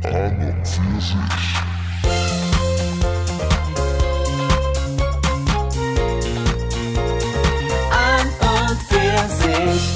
und Pfirsich. An und Pfirsich.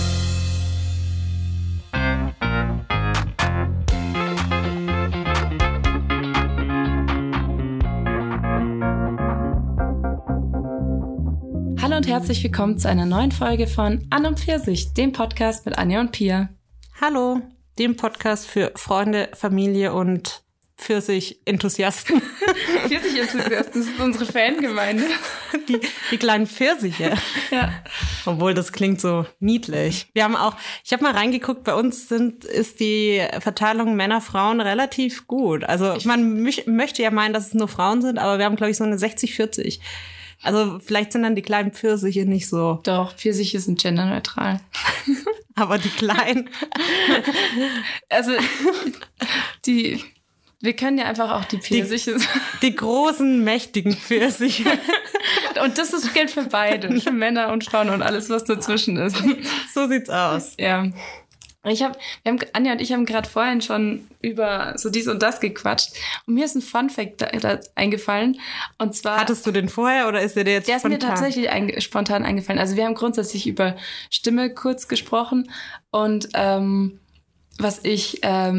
Hallo und herzlich willkommen zu einer neuen Folge von An und Pfirsich, dem Podcast mit Anja und Pia. Hallo, dem Podcast für Freunde, Familie und Pfirsich-Enthusiasten. Pfirsich-Enthusiasten, das ist unsere Fangemeinde. Die kleinen Pfirsiche. Ja. Obwohl, das klingt so niedlich. Ich habe mal reingeguckt, bei uns ist die Verteilung Männer-Frauen relativ gut. Also man möchte ja meinen, dass es nur Frauen sind, aber wir haben, glaube ich, so eine 60-40. Also vielleicht sind dann die kleinen Pfirsiche nicht so. Doch, Pfirsiche sind genderneutral. Aber die kleinen. Also wir können ja einfach auch die Pfirsiche. Die großen, mächtigen Pfirsiche. Und das gilt für beide, für Männer und Frauen und alles, was dazwischen ist. So sieht's aus. Ja. Anja und ich haben gerade vorhin schon über so dies und das gequatscht. Und mir ist ein Funfact da eingefallen. Und zwar. Hattest du den vorher oder ist der dir jetzt der spontan? Der ist mir tatsächlich spontan eingefallen. Also wir haben grundsätzlich über Stimme kurz gesprochen. Und was ich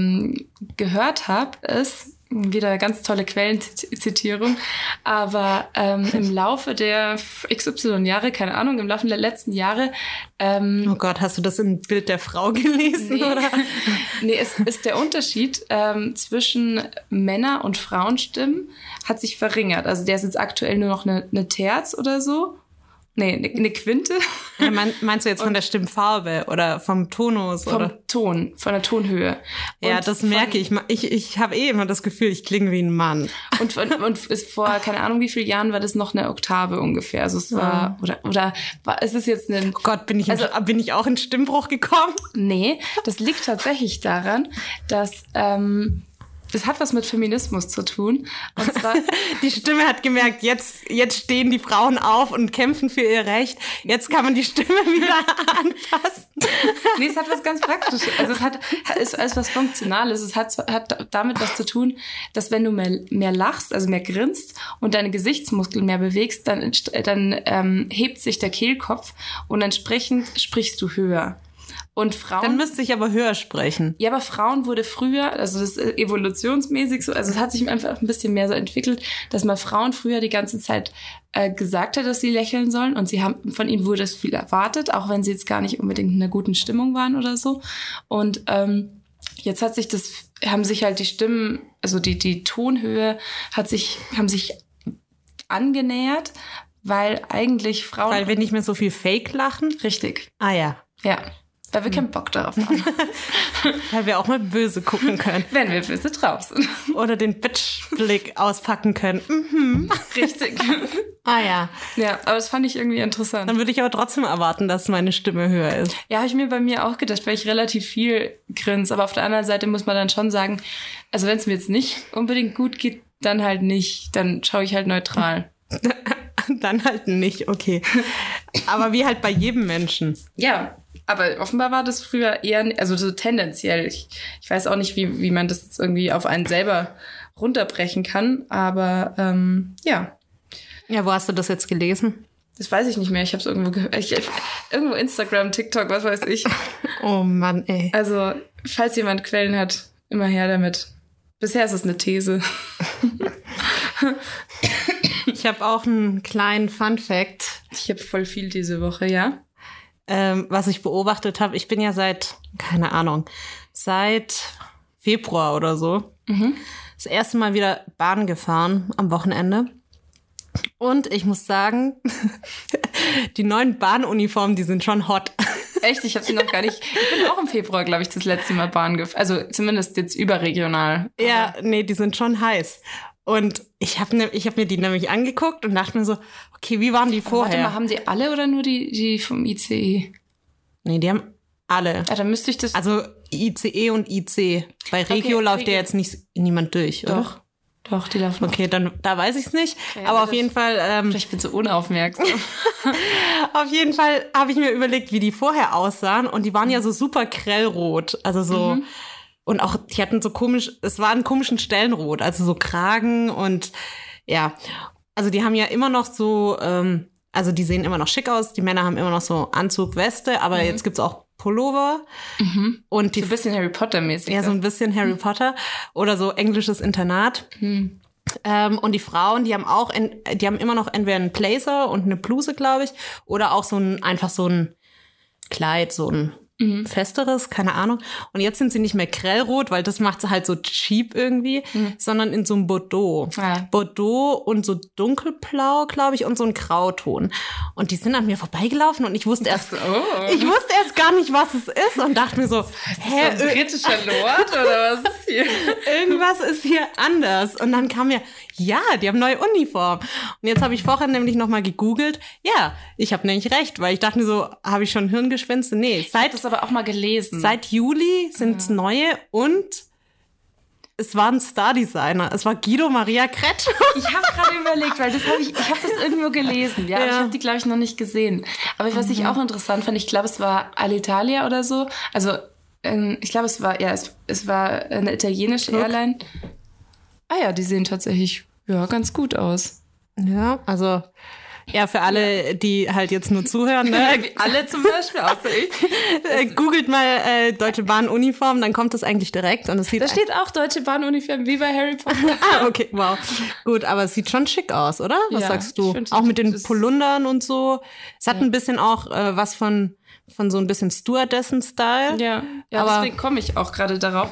gehört habe, ist, wieder ganz tolle Quellenzitierung, aber im Laufe der XY-Jahre, keine Ahnung, im Laufe der letzten Jahre... oh Gott, hast du das im Bild der Frau gelesen, oder? Nee, es ist der Unterschied zwischen Männer- und Frauenstimmen hat sich verringert. Also der ist jetzt aktuell nur noch eine Terz oder so. Nee, eine Quinte. Ja, meinst du jetzt von der Stimmfarbe oder vom Tonus? Vom Ton, von der Tonhöhe. Ja, das merke ich. Ich habe immer das Gefühl, ich klinge wie ein Mann. Und ist vor, keine Ahnung wie vielen Jahren war das noch eine Oktave ungefähr. Also es war, ist es jetzt ein... Oh Gott, bin ich auch in Stimmbruch gekommen? Nee, das liegt tatsächlich daran, dass... das hat was mit Feminismus zu tun. Und zwar die Stimme hat gemerkt, jetzt stehen die Frauen auf und kämpfen für ihr Recht. Jetzt kann man die Stimme wieder anpassen. Nee, es hat was ganz Praktisches. Also es ist was Funktionales. Es hat damit was zu tun, dass wenn du mehr lachst, also mehr grinst und deine Gesichtsmuskeln mehr bewegst, dann hebt sich der Kehlkopf und entsprechend sprichst du höher. Und Frauen... Dann müsste ich aber höher sprechen. Ja, aber Frauen wurde früher, also das ist evolutionsmäßig so, also es hat sich einfach ein bisschen mehr so entwickelt, dass man Frauen früher die ganze Zeit gesagt hat, dass sie lächeln sollen und von ihnen wurde es viel erwartet, auch wenn sie jetzt gar nicht unbedingt in einer guten Stimmung waren oder so. Und jetzt haben sich halt die Stimmen, also die Tonhöhe haben sich angenähert, weil eigentlich Frauen... Weil wir nicht mehr so viel Fake lachen? Richtig. Ah ja. Ja. Weil wir keinen Bock darauf haben. Weil wir auch mal böse gucken können. Wenn wir böse drauf sind. Oder den Bitch-Blick auspacken können. Mhm. Richtig. Ah ja. Ja, aber das fand ich irgendwie interessant. Dann würde ich aber trotzdem erwarten, dass meine Stimme höher ist. Ja, habe ich mir bei mir auch gedacht, weil ich relativ viel grinse. Aber auf der anderen Seite muss man dann schon sagen, also wenn es mir jetzt nicht unbedingt gut geht, dann halt nicht. Dann schaue ich halt neutral. Dann halt nicht, okay. Aber wie halt bei jedem Menschen. Ja, aber offenbar war das früher eher, also so tendenziell. Ich weiß auch nicht, wie man das jetzt irgendwie auf einen selber runterbrechen kann, aber ja. Ja, wo hast du das jetzt gelesen? Das weiß ich nicht mehr. Ich habe es irgendwo gehört. Irgendwo Instagram, TikTok, was weiß ich. Oh Mann, ey. Also, falls jemand Quellen hat, immer her damit. Bisher ist es eine These. Ich habe auch einen kleinen Fun-Fact. Ich habe voll viel diese Woche, ja. Was ich beobachtet habe, ich bin ja seit Februar oder so das erste Mal wieder Bahn gefahren am Wochenende. Und ich muss sagen, die neuen Bahnuniformen, die sind schon hot. Echt? Ich habe sie noch gar nicht... Ich bin auch im Februar, glaube ich, das letzte Mal Bahn gefahren. Also zumindest jetzt überregional. Ja, nee, die sind schon heiß. Und ich hab mir die nämlich angeguckt und dachte mir so, okay, wie waren die vorher? Warte mal, haben die alle oder nur die vom ICE? Nee, die haben alle. Ja, dann müsste ich das... Also ICE und IC. Bei Regio läuft ja jetzt niemand durch, oder? Doch, die laufen. Okay, dann da weiß ich es nicht. Ja, aber auf jeden Fall... ich bin so unaufmerksam. Auf jeden Fall habe ich mir überlegt, wie die vorher aussahen. Und die waren ja so super grellrot. Also so Und auch, die hatten es war einen komischen Stellen rot, also so Kragen und ja. Also die haben ja immer noch so, also die sehen immer noch schick aus, die Männer haben immer noch so Anzug, Weste, aber jetzt gibt's auch Pullover. Und so ein bisschen Harry Potter-mäßig. Ja, so ein bisschen Harry Potter oder so englisches Internat. Und die Frauen, die haben immer noch entweder einen Blazer und eine Bluse, glaube ich, oder auch einfach so ein Kleid, so ein festeres, keine Ahnung. Und jetzt sind sie nicht mehr grellrot, weil das macht sie halt so cheap irgendwie, sondern in so einem Bordeaux. Ja. Bordeaux und so dunkelblau, glaube ich, und so ein Grauton. Und die sind an mir vorbeigelaufen und ich wusste erst gar nicht, was es ist und dachte mir so, hä, ist das ein britischer Lord oder was ist hier? Irgendwas ist hier anders. Und dann kam mir, ja, die haben neue Uniform. Und jetzt habe ich vorher nämlich nochmal gegoogelt. Ja, ich habe nämlich recht, weil ich dachte mir so, habe ich schon Hirngespinste? Nee, das aber auch mal gelesen. Seit Juli sind es neue und es war ein Star-Designer. Es war Guido Maria Kretsch. Ich habe gerade überlegt, weil ich habe das irgendwo gelesen. Ja, aber ich habe die, glaube ich, noch nicht gesehen. Aber was ich auch interessant fand, ich glaube, es war Alitalia oder so. Also ich glaube, es war eine italienische Airline. Ah ja, die sehen tatsächlich ganz gut aus. Ja, also ja, für alle, die halt jetzt nur zuhören, ne? Alle zum Beispiel, außer ich. Googelt mal Deutsche Bahn Uniform, dann kommt das eigentlich direkt. Und es sieht da steht auch Deutsche Bahn Uniform, wie bei Harry Potter. Okay, wow. Gut, aber es sieht schon schick aus, oder? Was sagst du? Auch mit den Polundern und so. Es hat ein bisschen auch was von so ein bisschen Stewardessen-Style. Ja, aber deswegen komme ich auch gerade darauf.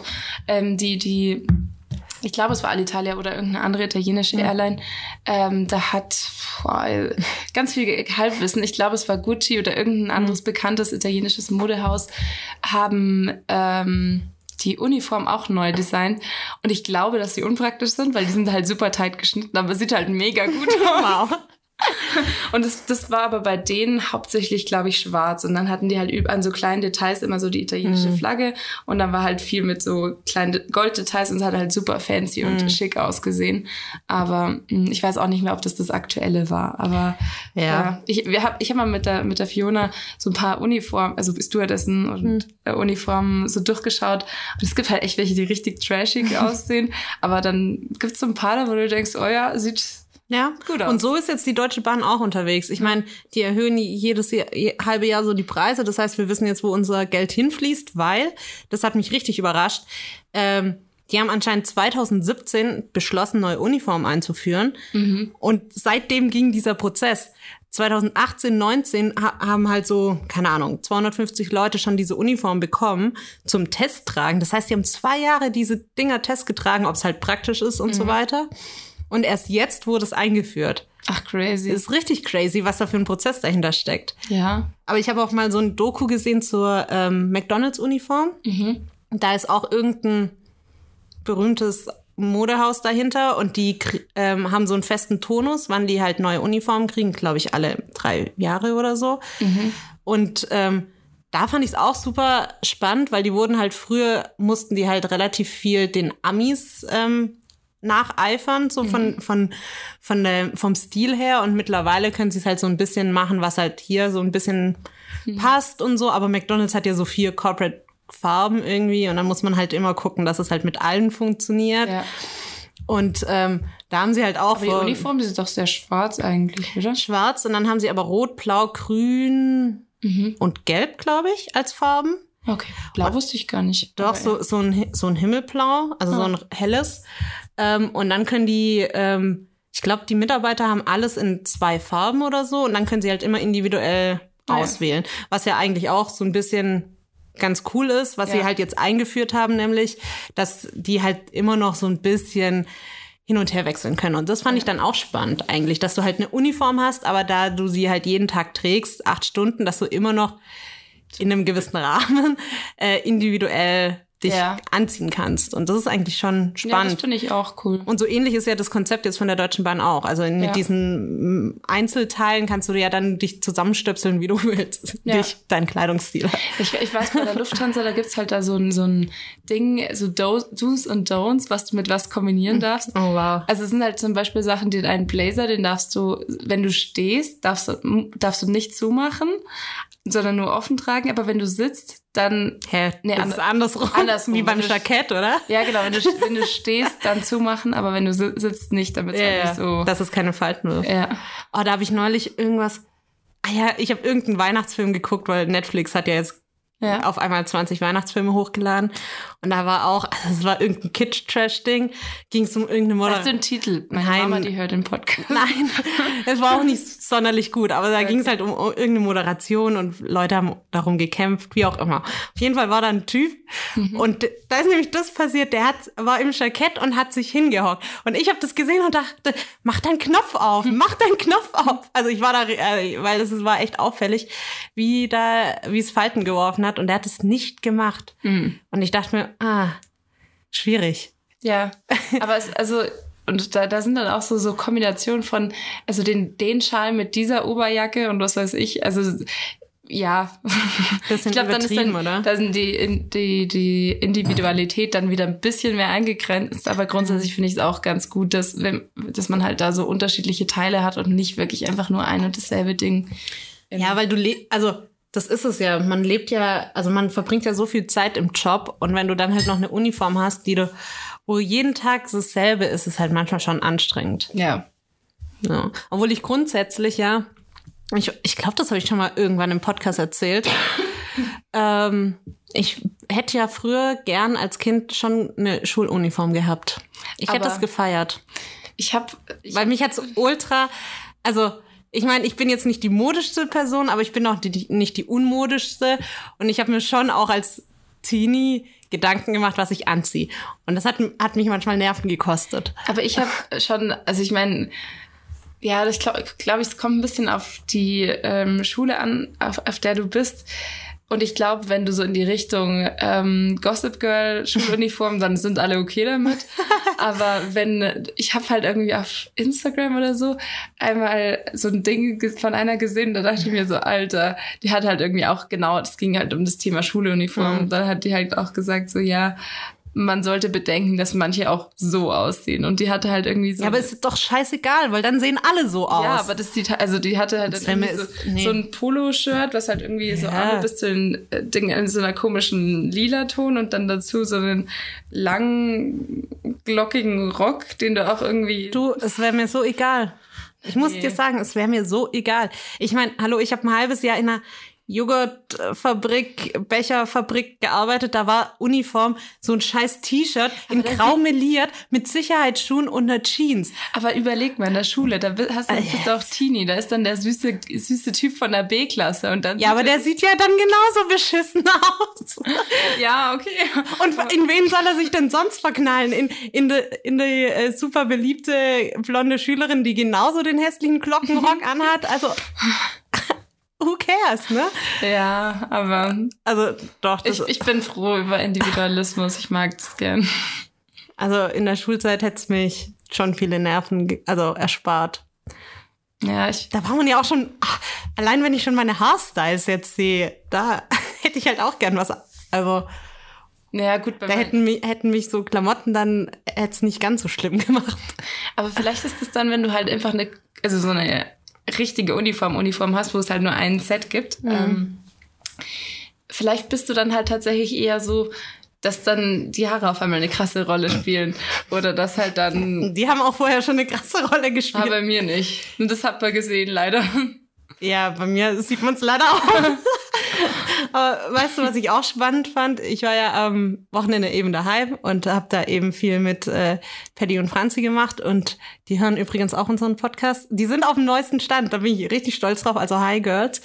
Ich glaube, es war Alitalia oder irgendeine andere italienische Airline. Da hat ganz viel Halbwissen. Ich glaube, es war Gucci oder irgendein anderes bekanntes italienisches Modehaus haben die Uniform auch neu designt. Und ich glaube, dass sie unpraktisch sind, weil die sind halt super tight geschnitten, aber sieht halt mega gut aus. Wow. Und das war aber bei denen hauptsächlich, glaube ich, schwarz. Und dann hatten die halt an so kleinen Details immer so die italienische Flagge. Und dann war halt viel mit so kleinen Golddetails und es hat halt super fancy und schick ausgesehen. Aber ich weiß auch nicht mehr, ob das Aktuelle war. Aber ich hab mal mit der Fiona so ein paar Uniformen, also Stewardessen und Uniformen so durchgeschaut. Und es gibt halt echt welche, die richtig trashig aussehen. Aber dann gibt's so ein paar da, wo du denkst, oh ja, sieht gut aus. Und so ist jetzt die Deutsche Bahn auch unterwegs. Ich meine, die erhöhen jedes halbe Jahr so die Preise. Das heißt, wir wissen jetzt, wo unser Geld hinfließt, weil, das hat mich richtig überrascht, die haben anscheinend 2017 beschlossen, neue Uniformen einzuführen. Und seitdem ging dieser Prozess. 2018, 19 haben halt so, keine Ahnung, 250 Leute schon diese Uniform bekommen zum Testtragen. Das heißt, die haben 2 Jahre diese Dinger Test getragen, ob es halt praktisch ist und so weiter. Und erst jetzt wurde es eingeführt. Ach, crazy. Das ist richtig crazy, was da für ein Prozess dahinter steckt. Ja. Aber ich habe auch mal so ein Doku gesehen zur McDonald's-Uniform. Da ist auch irgendein berühmtes Modehaus dahinter und die haben so einen festen Tonus, wann die halt neue Uniformen kriegen, glaube ich, alle 3 Jahre oder so. Und da fand ich es auch super spannend, weil die wurden halt mussten die halt relativ viel den Amis nacheifern, so vom Stil her. Und mittlerweile können sie es halt so ein bisschen machen, was halt hier so ein bisschen passt und so. Aber McDonald's hat ja so 4 Corporate Farben irgendwie und dann muss man halt immer gucken, dass es halt mit allen funktioniert. Ja. Und da haben sie halt auch... Aber die Uniform, die ist doch sehr schwarz eigentlich, oder? Schwarz und dann haben sie aber Rot, Blau, Grün und Gelb, glaube ich, als Farben. Okay, Blau wusste ich gar nicht. Doch, so ein Himmelblau, also so ein helles. Und dann können die, ich glaube, die Mitarbeiter haben alles in 2 Farben oder so und dann können sie halt immer individuell auswählen. Was ja eigentlich auch so ein bisschen ganz cool ist, was sie halt jetzt eingeführt haben, nämlich, dass die halt immer noch so ein bisschen hin und her wechseln können. Und das fand ich dann auch spannend eigentlich, dass du halt eine Uniform hast, aber da du sie halt jeden Tag trägst, 8 Stunden, dass du immer noch in einem gewissen Rahmen individuell dich anziehen kannst. Und das ist eigentlich schon spannend. Ja, das finde ich auch cool. Und so ähnlich ist ja das Konzept jetzt von der Deutschen Bahn auch. Also mit diesen Einzelteilen kannst du ja dann dich zusammenstöpseln, wie du willst. Dein Kleidungsstil. Ich weiß, bei der Lufthansa, da gibt's halt da so ein Ding, so Do's und Don'ts, was du mit was kombinieren darfst. Oh, wow. Also es sind halt zum Beispiel Sachen, einen Blazer, den darfst du, wenn du stehst, darfst du nicht zumachen. sondern nur offen tragen. Aber wenn du sitzt, dann... das ist andersrum. Wie beim Jackett, oder? Ja, genau. Wenn du stehst, dann zumachen. Aber wenn du sitzt, nicht, damit es halt nicht so... Dass es keine Falten wird. Ja. Oh, da habe ich neulich irgendwas... ich habe irgendeinen Weihnachtsfilm geguckt, weil Netflix hat ja jetzt auf einmal 20 Weihnachtsfilme hochgeladen. Und da war auch, also es war irgendein Kitsch-Trash-Ding, ging es um irgendeine Moderation. Hast du einen Titel? Meine Mama, die hört den Podcast. Nein, es war auch nicht sonderlich gut, aber da ging es halt um irgendeine Moderation und Leute haben darum gekämpft, wie auch immer. Auf jeden Fall war da ein Typ und da ist nämlich das passiert, war im Jackett und hat sich hingehockt. Und ich habe das gesehen und dachte, mach deinen Knopf auf, mach deinen Knopf auf. Also ich war da, weil das war echt auffällig, wie es Falten geworfen hat und der hat es nicht gemacht. Und ich dachte mir, schwierig. Ja, aber und da sind dann auch so Kombinationen von, also den Schal mit dieser Oberjacke und was weiß ich, also ja. Das sind übertrieben, oder? Da sind die Individualität dann wieder ein bisschen mehr eingegrenzt, aber grundsätzlich finde ich es auch ganz gut, dass man halt da so unterschiedliche Teile hat und nicht wirklich einfach nur ein und dasselbe Ding. Ja, weil das ist es ja. Man lebt ja, also man verbringt ja so viel Zeit im Job und wenn du dann halt noch eine Uniform hast, wo jeden Tag dasselbe ist, ist halt manchmal schon anstrengend. Ja. Obwohl ich grundsätzlich ich glaube, das habe ich schon mal irgendwann im Podcast erzählt. Ich hätte ja früher gern als Kind schon eine Schuluniform gehabt. Ich hätte das gefeiert. Weil mich hat's ich meine, ich bin jetzt nicht die modischste Person, aber ich bin auch nicht die unmodischste. Und ich habe mir schon auch als Teenie Gedanken gemacht, was ich anziehe. Und das hat mich manchmal Nerven gekostet. Aber ich habe schon, also ich meine, ja, ich glaube, es kommt ein bisschen auf die Schule an, auf der du bist. Und ich glaube, wenn du so in die Richtung Gossip Girl Schuluniform, dann sind alle okay damit. Aber ich habe halt irgendwie auf Instagram oder so einmal so ein Ding von einer gesehen, da dachte ich mir so, Alter, die hat halt irgendwie auch es ging halt um das Thema Schuluniform. Und dann hat die halt auch gesagt so, ja, man sollte bedenken, dass manche auch so aussehen. Und die hatte halt irgendwie so... Ja, aber es ist doch scheißegal, weil dann sehen alle so aus. Ja, aber die hatte halt dann irgendwie so ein Polo-Shirt, was halt irgendwie so Arme bis zu den Dingen in so einer komischen Lila-Ton und dann dazu so einen langen, glockigen Rock, den du auch irgendwie... Du, es wäre mir so egal. Ich muss dir sagen, es wäre mir so egal. Ich meine, hallo, ich habe ein halbes Jahr in einer Joghurtfabrik, Becherfabrik gearbeitet, da war Uniform so ein scheiß T-Shirt in grau meliert mit Sicherheitsschuhen und einer Jeans. Aber überleg mal, in der Schule, bist du auch Teenie, da ist dann der süße Typ von der B-Klasse und dann... Ja, aber der sieht ja dann genauso beschissen aus. Ja, okay. Und in wen soll er sich denn sonst verknallen? In die super beliebte blonde Schülerin, die genauso den hässlichen Glockenrock anhat? Also... Who cares, ne? Ja, aber... Also, doch. Ich bin froh über Individualismus. Ich mag das gern. Also, in der Schulzeit hätte es mich schon viele Nerven erspart. Ja, Da war man ja auch schon... allein wenn ich schon meine Haarstyles jetzt sehe, da hätte ich halt auch gern was... Also... Ja, gut. Da hätten mich so Klamotten dann... Hätte es nicht ganz so schlimm gemacht. Aber vielleicht ist es dann, wenn du halt einfach so eine richtige Uniform hast, wo es halt nur ein Set gibt. Vielleicht bist du dann halt tatsächlich eher so, dass dann die Haare auf einmal eine krasse Rolle spielen. Oder dass halt dann... Die haben auch vorher schon eine krasse Rolle gespielt. Aber bei mir nicht. Und das habt ihr gesehen, leider. Ja, bei mir sieht man es leider auch. Aber weißt du, was ich auch spannend fand? Ich war ja am Wochenende eben daheim und habe da eben viel mit Paddy und Franzi gemacht und die hören übrigens auch unseren Podcast. Die sind auf dem neuesten Stand, da bin ich richtig stolz drauf, also hi Girls.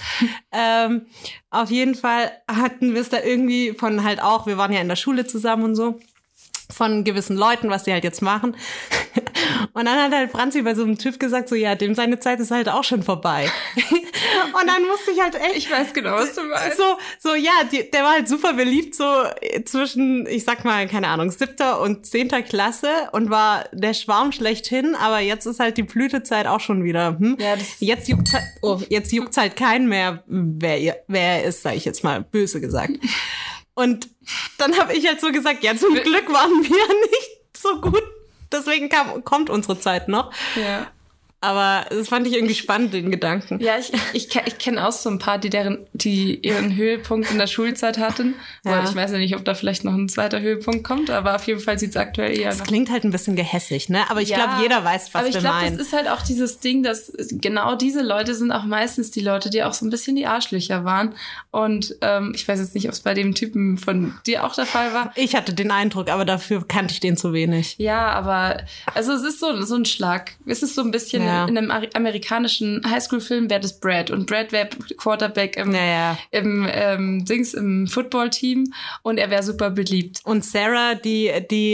Auf jeden Fall hatten wir es da irgendwie von halt auch, wir waren ja in der Schule zusammen und so, von gewissen Leuten, was die halt jetzt machen. Und dann hat halt Franzi bei so einem Typ gesagt, so ja, dem seine Zeit ist halt auch schon vorbei. Und dann musste ich halt echt... Ich weiß genau, was du meinst. So ja, der war halt super beliebt, so zwischen, ich sag mal, keine Ahnung, 7. und 10. Klasse und war der Schwarm schlechthin, aber jetzt ist halt die Blütezeit auch schon wieder. Ja, jetzt juckt's halt keinen mehr, wer er ist, sag ich jetzt mal, böse gesagt. Und dann habe ich halt so gesagt, ja, zum Glück waren wir nicht so gut. Deswegen kommt unsere Zeit noch. Ja. Aber das fand ich irgendwie spannend, den Gedanken. Ja, ich kenne auch so ein paar, die ihren Höhepunkt in der Schulzeit hatten. Ja. Ich weiß ja nicht, ob da vielleicht noch ein zweiter Höhepunkt kommt, aber auf jeden Fall sieht es aktuell eher Das klingt halt ein bisschen gehässig, ne? Aber ich glaube, jeder weiß, was wir meinen. Aber ich glaube, das ist halt auch dieses Ding, dass genau diese Leute sind auch meistens die Leute, die auch so ein bisschen die Arschlöcher waren. Und ich weiß jetzt nicht, ob es bei dem Typen von dir auch der Fall war. Ich hatte den Eindruck, aber dafür kannte ich den zu wenig. Ja, aber also es ist so ein Schlag. Es ist so ein bisschen in einem amerikanischen Highschool-Film wäre das Brad. Und Brad wäre Quarterback im Football-Team und er wäre super beliebt. Und Sarah, die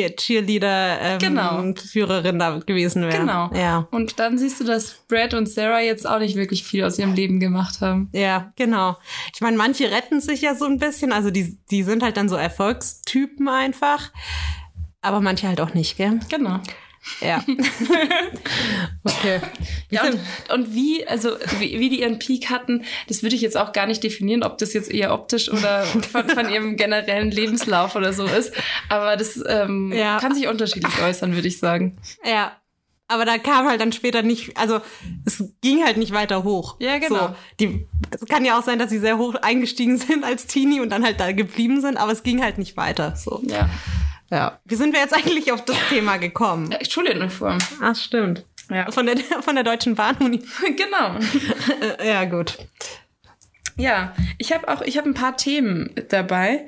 Cheerleader-Führerin da gewesen wäre. Genau. Ja. Und dann siehst du, dass Brad und Sarah jetzt auch nicht wirklich viel aus ihrem Leben gemacht haben. Ja, genau. Ich meine, manche retten sich ja so ein bisschen. Also die sind halt dann so Erfolgstypen einfach. Aber manche halt auch nicht, gell? Genau. Ja. Okay. Ja, und wie die ihren Peak hatten, das würde ich jetzt auch gar nicht definieren, ob das jetzt eher optisch oder von ihrem generellen Lebenslauf oder so ist. Aber das kann sich unterschiedlich äußern, würde ich sagen. Ja. Aber da kam halt dann später nicht, also es ging halt nicht weiter hoch. Ja, genau. Es kann ja auch sein, dass sie sehr hoch eingestiegen sind als Teenie und dann halt da geblieben sind, aber es ging halt nicht weiter. So. Ja. Ja. Wie sind wir jetzt eigentlich auf das Thema gekommen? Schuluniform. Ach, stimmt. Ja. Von der Deutschen Bahnuniform. Genau. Ja, gut. Ja, ich habe ein paar Themen dabei.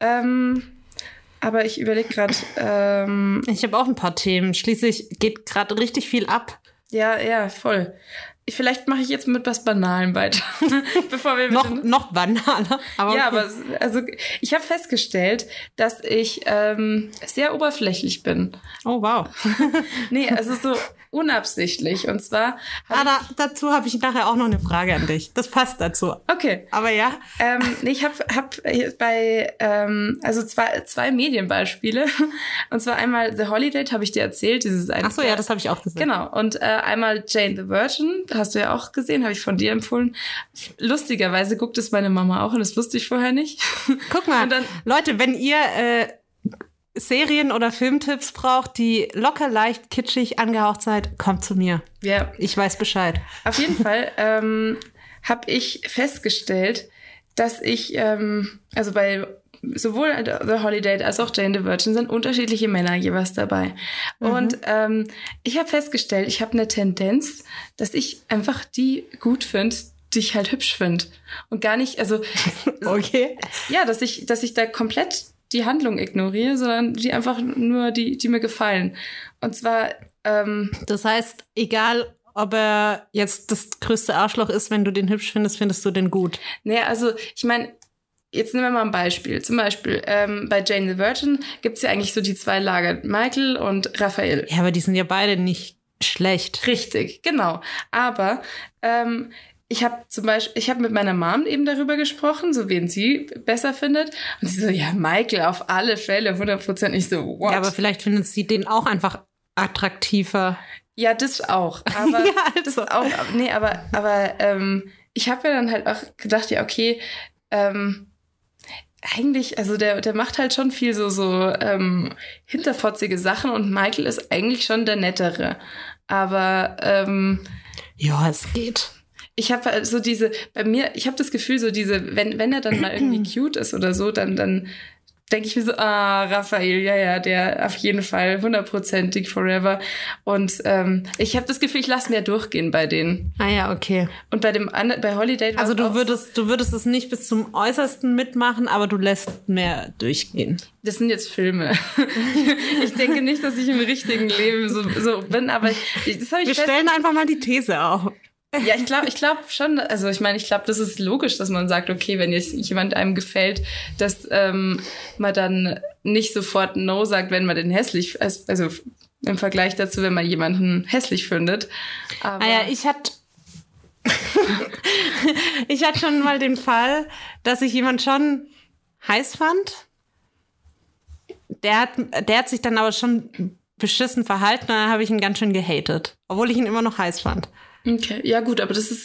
Aber ich überlege gerade. Ich habe auch ein paar Themen. Schließlich geht gerade richtig viel ab. Ja, voll. Vielleicht mache ich jetzt mit was Banalem weiter, bevor wir noch banaler. Aber ja, okay. aber also ich habe festgestellt, dass ich sehr oberflächlich bin. Oh wow. Nee, also so unabsichtlich. Und zwar dazu habe ich nachher auch noch eine Frage an dich. Das passt dazu. Okay. Aber ja. Ich hab bei zwei Medienbeispiele. Und zwar einmal The Holiday, habe ich dir erzählt. Ach so, ja, das habe ich auch gesehen. Genau. Und einmal Jane the Virgin, hast du ja auch gesehen, habe ich von dir empfohlen. Lustigerweise guckt es meine Mama auch und das wusste ich vorher nicht. Guck mal, Leute, wenn ihr Serien- oder Filmtipps braucht, die locker leicht kitschig angehaucht seid, kommt zu mir. Ja. Ich weiß Bescheid. Auf jeden Fall habe ich festgestellt, dass ich, also bei sowohl The Holiday als auch Jane the Virgin sind unterschiedliche Männer jeweils dabei. Mhm. Und ich habe festgestellt, ich habe eine Tendenz, dass ich einfach die gut finde, die ich halt hübsch finde. Und gar nicht, also okay. Ja, dass ich da komplett die Handlung ignoriere, sondern die einfach nur die mir gefallen. Und zwar das heißt, egal ob er jetzt das größte Arschloch ist, wenn du den hübsch findest, findest du den gut. Nee, also ich meine, jetzt nehmen wir mal ein Beispiel. Zum Beispiel bei Jane the Virgin gibt's ja eigentlich so die zwei Lager, Michael und Raphael. Ja, aber die sind ja beide nicht schlecht. Richtig, genau. Aber ich habe mit meiner Mom eben darüber gesprochen, so wen sie besser findet. Und sie so, ja, Michael auf alle Fälle, 100%. Ich so, what? Ja, aber vielleicht findet sie den auch einfach attraktiver. Ja, das auch. Aber ja, also. das auch. Nee, aber ich habe ja dann halt auch gedacht, ja, okay, eigentlich, also der macht halt schon viel so hinterfotzige Sachen und Michael ist eigentlich schon der Nettere. Aber ja, es geht. Ich habe so ich habe das Gefühl, so wenn er dann mal irgendwie cute ist oder so, dann denke ich mir so, Raphael, ja, der auf jeden Fall 100%ig forever. Und ich habe das Gefühl, ich lasse mehr durchgehen bei denen. Ah ja, okay. Und bei Holiday. Also du würdest es nicht bis zum Äußersten mitmachen, aber du lässt mehr durchgehen. Das sind jetzt Filme. Ich denke nicht, dass ich im richtigen Leben so bin, aber das habe ich Wir stellen einfach mal die These auf. Ja, ich glaube schon, also ich meine, ich glaube, das ist logisch, dass man sagt, okay, wenn jetzt jemand einem gefällt, dass man dann nicht sofort No sagt, wenn man den hässlich, also im Vergleich dazu, wenn man jemanden hässlich findet. Aber ich hatte schon mal den Fall, dass ich jemand schon heiß fand. Der hat sich dann aber schon beschissen verhalten und dann habe ich ihn ganz schön gehatet, obwohl ich ihn immer noch heiß fand. Okay, ja gut, aber das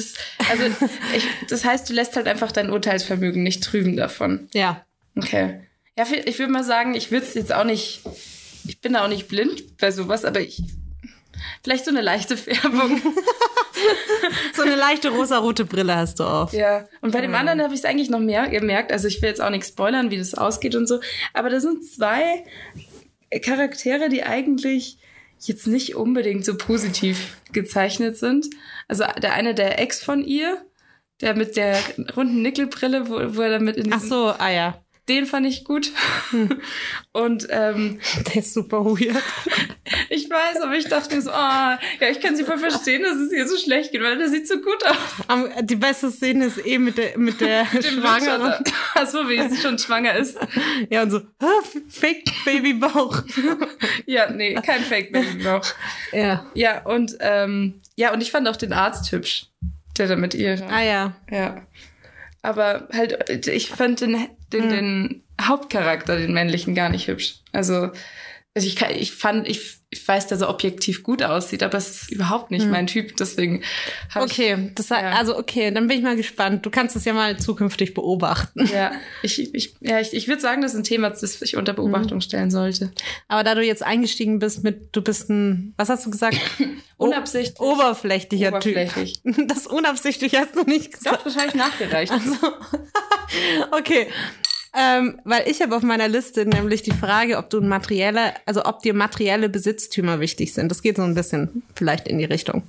heißt, du lässt halt einfach dein Urteilsvermögen nicht trüben davon. Ja. Okay. Ja, ich würde mal sagen, ich würde es jetzt auch nicht, ich bin da auch nicht blind bei sowas, aber Vielleicht so eine leichte Färbung. So eine leichte rosarote Brille hast du auch. Ja, und bei dem anderen habe ich es eigentlich noch mehr gemerkt. Also ich will jetzt auch nichts spoilern, wie das ausgeht und so. Aber da sind 2 Charaktere, die eigentlich jetzt nicht unbedingt so positiv gezeichnet sind. Also der eine, der Ex von ihr, der mit der runden Nickelbrille, wo er damit in Ach so, ja. Den fand ich gut. Und der ist super weird. Ich weiß, aber ich dachte mir so, ja, ich kann sie voll verstehen, dass es ihr so schlecht geht, weil der sieht so gut aus. Die beste Szene ist mit der Schwangeren. Achso, wie sie schon schwanger ist. Ja, und so, Fake Babybauch. Ja, nee, kein Fake Babybauch. Ja. Ja, und ich fand auch den Arzt hübsch, der da mit ihr war. Ah ja. Ja. Aber halt, ich fand den Hauptcharakter, den männlichen, gar nicht hübsch. Also ich weiß, dass er objektiv gut aussieht, aber es ist überhaupt nicht mein Typ, deswegen okay, dann bin ich mal gespannt. Du kannst es ja mal zukünftig beobachten. Ja, ich würde sagen, das ist ein Thema, das ich unter Beobachtung stellen sollte. Aber da du jetzt eingestiegen bist du bist ein, was hast du gesagt? Unabsichtlich. Oberflächlicher Oberflächlich. Typ. Das unabsichtlich hast du nicht gesagt. Doch, wahrscheinlich nachgereicht. Also, okay. Weil ich habe auf meiner Liste nämlich die Frage, ob dir materielle Besitztümer wichtig sind. Das geht so ein bisschen vielleicht in die Richtung.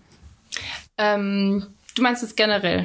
Du meinst es generell?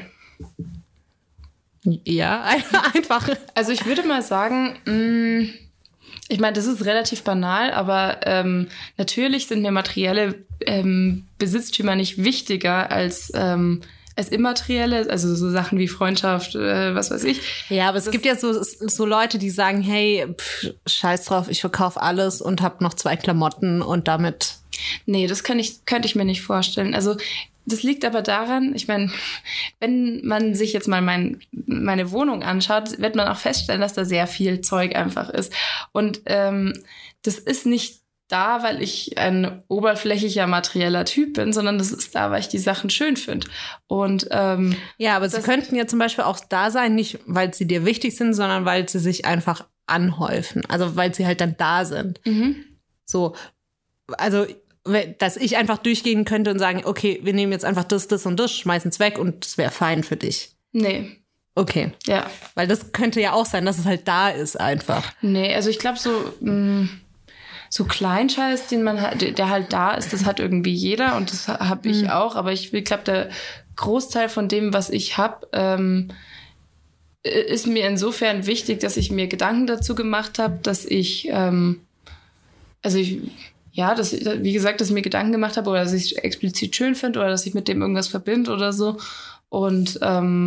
Ja, einfach. Also ich würde mal sagen, ich meine, das ist relativ banal, aber natürlich sind mir materielle Besitztümer nicht wichtiger als immaterielle, also so Sachen wie Freundschaft, was weiß ich. Ja, aber es gibt ja so Leute, die sagen, hey, scheiß drauf, ich verkaufe alles und habe noch 2 Klamotten und damit... Nee, das könnte ich mir nicht vorstellen. Also das liegt aber daran, ich meine, wenn man sich jetzt mal meine Wohnung anschaut, wird man auch feststellen, dass da sehr viel Zeug einfach ist. Und das ist nicht da, weil ich ein oberflächlicher, materieller Typ bin, sondern das ist da, weil ich die Sachen schön finde. Und ja, aber sie könnten ja zum Beispiel auch da sein, nicht weil sie dir wichtig sind, sondern weil sie sich einfach anhäufen. Also weil sie halt dann da sind. Mhm. So, also dass ich einfach durchgehen könnte und sagen, okay, wir nehmen jetzt einfach das und das, schmeißen es weg und es wäre fein für dich. Nee. Okay. Ja. Weil das könnte ja auch sein, dass es halt da ist einfach. Nee, also ich glaube so Kleinscheiß, den man hat, der halt da ist, das hat irgendwie jeder und das habe ich auch. Aber ich glaube, der Großteil von dem, was ich habe, ist mir insofern wichtig, dass ich mir Gedanken dazu gemacht habe, dass ich, wie gesagt, dass ich mir Gedanken gemacht habe oder dass ich es explizit schön finde oder dass ich mit dem irgendwas verbinde oder so. Und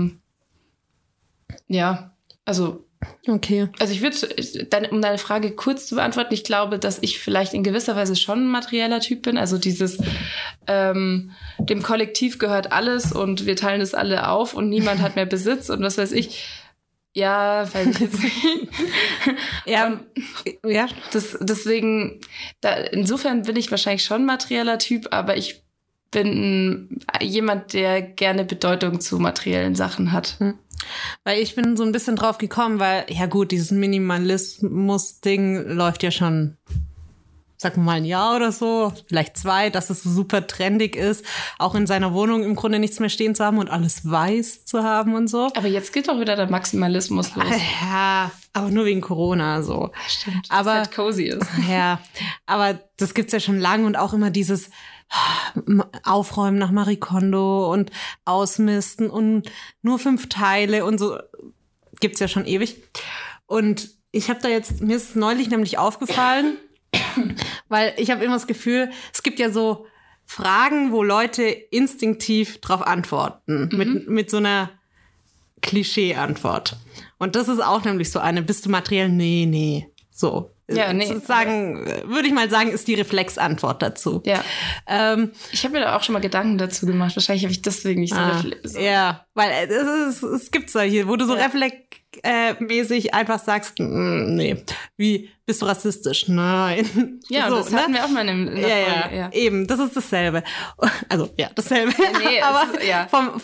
Okay. Also ich würde, um deine Frage kurz zu beantworten, ich glaube, dass ich vielleicht in gewisser Weise schon ein materieller Typ bin. Also dieses, dem Kollektiv gehört alles und wir teilen es alle auf und niemand hat mehr Besitz und was weiß ich. Ja, weiß ich jetzt nicht. Ja. Deswegen, insofern bin ich wahrscheinlich schon ein materieller Typ, aber ich bin jemand, der gerne Bedeutung zu materiellen Sachen hat. Weil ich bin so ein bisschen drauf gekommen, weil, ja gut, dieses Minimalismus-Ding läuft ja schon, sag mal, ein Jahr oder so, vielleicht 2, dass es so super trendig ist, auch in seiner Wohnung im Grunde nichts mehr stehen zu haben und alles weiß zu haben und so. Aber jetzt geht doch wieder der Maximalismus los. Ja, aber nur wegen Corona so. Stimmt, aber halt cozy ist. Ja, aber das gibt's ja schon lange und auch immer dieses Aufräumen nach Marie Kondo und Ausmisten und nur 5 Teile und so gibt's ja schon ewig. Und ich habe mir ist es neulich nämlich aufgefallen, weil ich habe immer das Gefühl, es gibt ja so Fragen, wo Leute instinktiv drauf antworten, mit so einer Klischee-Antwort. Und das ist auch nämlich so eine, bist du materiell? Nee. So. Ja, nee. Würde ich mal sagen, ist die Reflexantwort dazu. Ja. Ich habe mir da auch schon mal Gedanken dazu gemacht. Wahrscheinlich habe ich deswegen nicht so Ja, weil es gibt solche, wo du so reflexmäßig einfach sagst, nee, wie, bist du rassistisch? Nein. Ja, so, das hatten wir auch mal in der Folge. Ja, eben, das ist dasselbe. Also, ja, dasselbe. Nee, aber ja.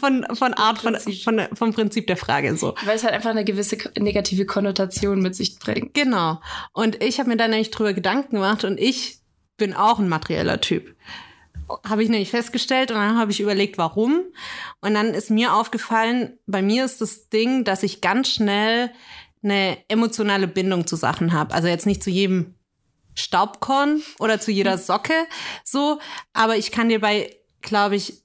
vom Prinzip der Frage so. Weil es halt einfach eine gewisse negative Konnotation mit sich bringt. Genau. Und ich habe mir da nämlich drüber Gedanken gemacht und ich bin auch ein materieller Typ. habe ich nämlich festgestellt und dann habe ich überlegt, warum. Und dann ist mir aufgefallen, bei mir ist das Ding, dass ich ganz schnell eine emotionale Bindung zu Sachen habe. Also jetzt nicht zu jedem Staubkorn oder zu jeder Socke so, aber ich kann dir bei, glaube ich,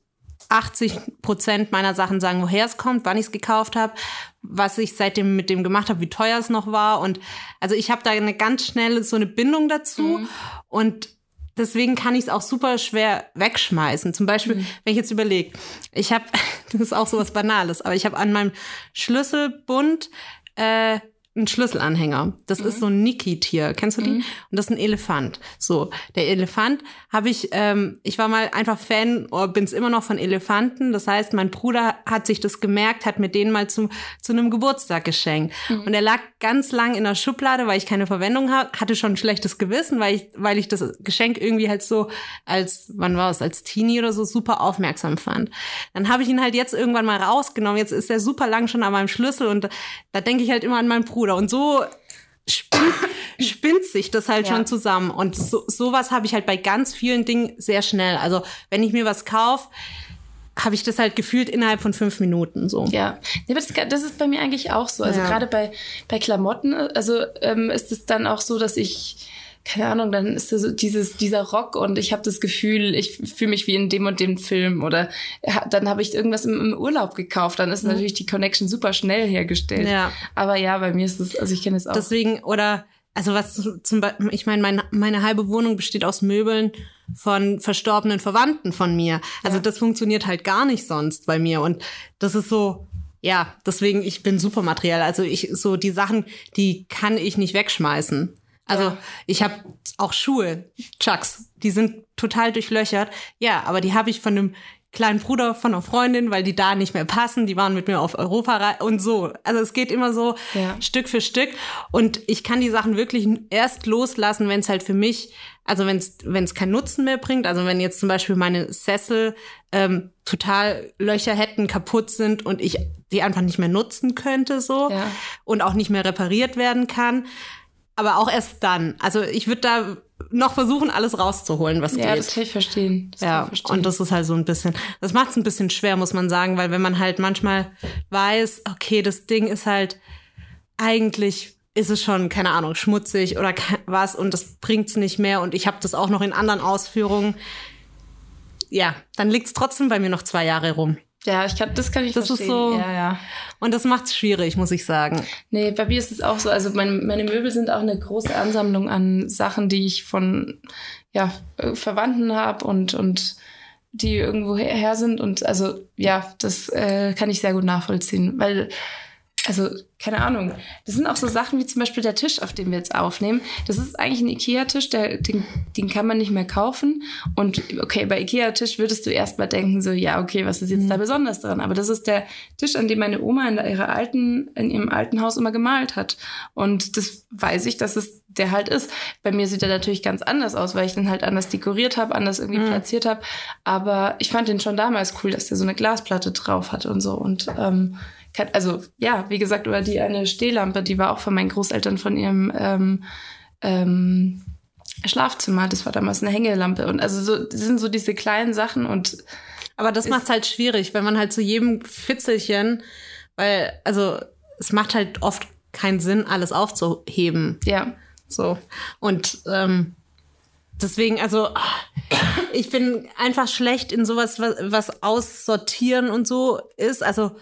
80% meiner Sachen sagen, woher es kommt, wann ich es gekauft habe, was ich seitdem mit dem gemacht habe, wie teuer es noch war. Und also ich habe da eine ganz schnelle so eine Bindung dazu und deswegen kann ich es auch super schwer wegschmeißen. Zum Beispiel, wenn ich jetzt überlege, ich habe, das ist auch sowas Banales, aber ich habe an meinem Schlüsselbund einen Schlüsselanhänger. Das ist so ein Niki-Tier. Kennst du die? Und das ist ein Elefant. So, der Elefant habe ich war mal einfach Fan, oder bin es immer noch, von Elefanten. Das heißt, mein Bruder hat sich das gemerkt, hat mir den mal zu einem Geburtstag geschenkt. Und er lag ganz lang in der Schublade, weil ich keine Verwendung hatte schon ein schlechtes Gewissen, weil ich das Geschenk irgendwie halt so als Teenie oder so super aufmerksam fand. Dann habe ich ihn halt jetzt irgendwann mal rausgenommen. Jetzt ist er super lang schon an meinem Schlüssel und da denke ich halt immer an meinen Bruder. Und so spinnt sich das halt schon zusammen. Und sowas habe ich halt bei ganz vielen Dingen sehr schnell. Also wenn ich mir was kaufe, habe ich das halt gefühlt innerhalb von 5 Minuten so. Ja, aber das ist bei mir eigentlich auch so. Also gerade bei Klamotten, also ist es dann auch so, dass ich, keine Ahnung, dann ist das so dieser Rock und ich habe das Gefühl, ich fühle mich wie in dem und dem Film oder dann habe ich irgendwas im Urlaub gekauft, dann ist natürlich die Connection super schnell hergestellt. Ja. Aber ja, bei mir ist es, also ich kenne es auch. Deswegen, oder, also was zum Beispiel, ich meine, meine halbe Wohnung besteht aus Möbeln von verstorbenen Verwandten von mir. Also das funktioniert halt gar nicht sonst bei mir und das ist so, ja, deswegen, ich bin super materiell. Also so die Sachen, die kann ich nicht wegschmeißen. Also ich habe auch Schuhe, Chucks, die sind total durchlöchert. Ja, aber die habe ich von einem kleinen Bruder von einer Freundin, weil die da nicht mehr passen. Die waren mit mir auf Europareise und so. Also es geht immer so Stück für Stück. Und ich kann die Sachen wirklich erst loslassen, wenn es halt für mich, also wenn es keinen Nutzen mehr bringt. Also wenn jetzt zum Beispiel meine Sessel total Löcher hätten, kaputt sind und ich die einfach nicht mehr nutzen könnte so und auch nicht mehr repariert werden kann. Aber auch erst dann. Also ich würde da noch versuchen, alles rauszuholen, was geht. Ja, das kann ich verstehen. Und das ist halt so ein bisschen, das macht es ein bisschen schwer, muss man sagen, weil wenn man halt manchmal weiß, okay, das Ding ist halt, eigentlich ist es schon, keine Ahnung, schmutzig oder was und das bringt's nicht mehr und ich habe das auch noch in anderen Ausführungen. Ja, dann liegt's trotzdem bei mir noch 2 Jahre rum. Ja, das kann ich verstehen. Das ist so, ja. Und das macht's schwierig, muss ich sagen. Nee, bei mir ist es auch so. Also meine Möbel sind auch eine große Ansammlung an Sachen, die ich von Verwandten habe und die irgendwo her sind. Und also ja, das kann ich sehr gut nachvollziehen, weil also, keine Ahnung. Das sind auch so Sachen wie zum Beispiel der Tisch, auf dem wir jetzt aufnehmen. Das ist eigentlich ein Ikea-Tisch, den kann man nicht mehr kaufen. Und okay, bei Ikea-Tisch würdest du erst mal denken, so, ja, okay, was ist jetzt da besonders dran? Aber das ist der Tisch, an dem meine Oma in ihrem alten Haus immer gemalt hat. Und das weiß ich, dass es der halt ist. Bei mir sieht er natürlich ganz anders aus, weil ich den halt anders dekoriert habe, anders irgendwie platziert habe. Aber ich fand den schon damals cool, dass der so eine Glasplatte drauf hat und so. Und also ja, wie gesagt, oder die eine Stehlampe, die war auch von meinen Großeltern von ihrem Schlafzimmer. Das war damals eine Hängelampe. Und also so, das sind so diese kleinen Sachen. Aber das macht's halt schwierig, wenn man halt zu jedem Fitzelchen, weil, also es macht halt oft keinen Sinn, alles aufzuheben. Ja. So. Und deswegen, also ich bin einfach schlecht in sowas, was aussortieren und so ist. Also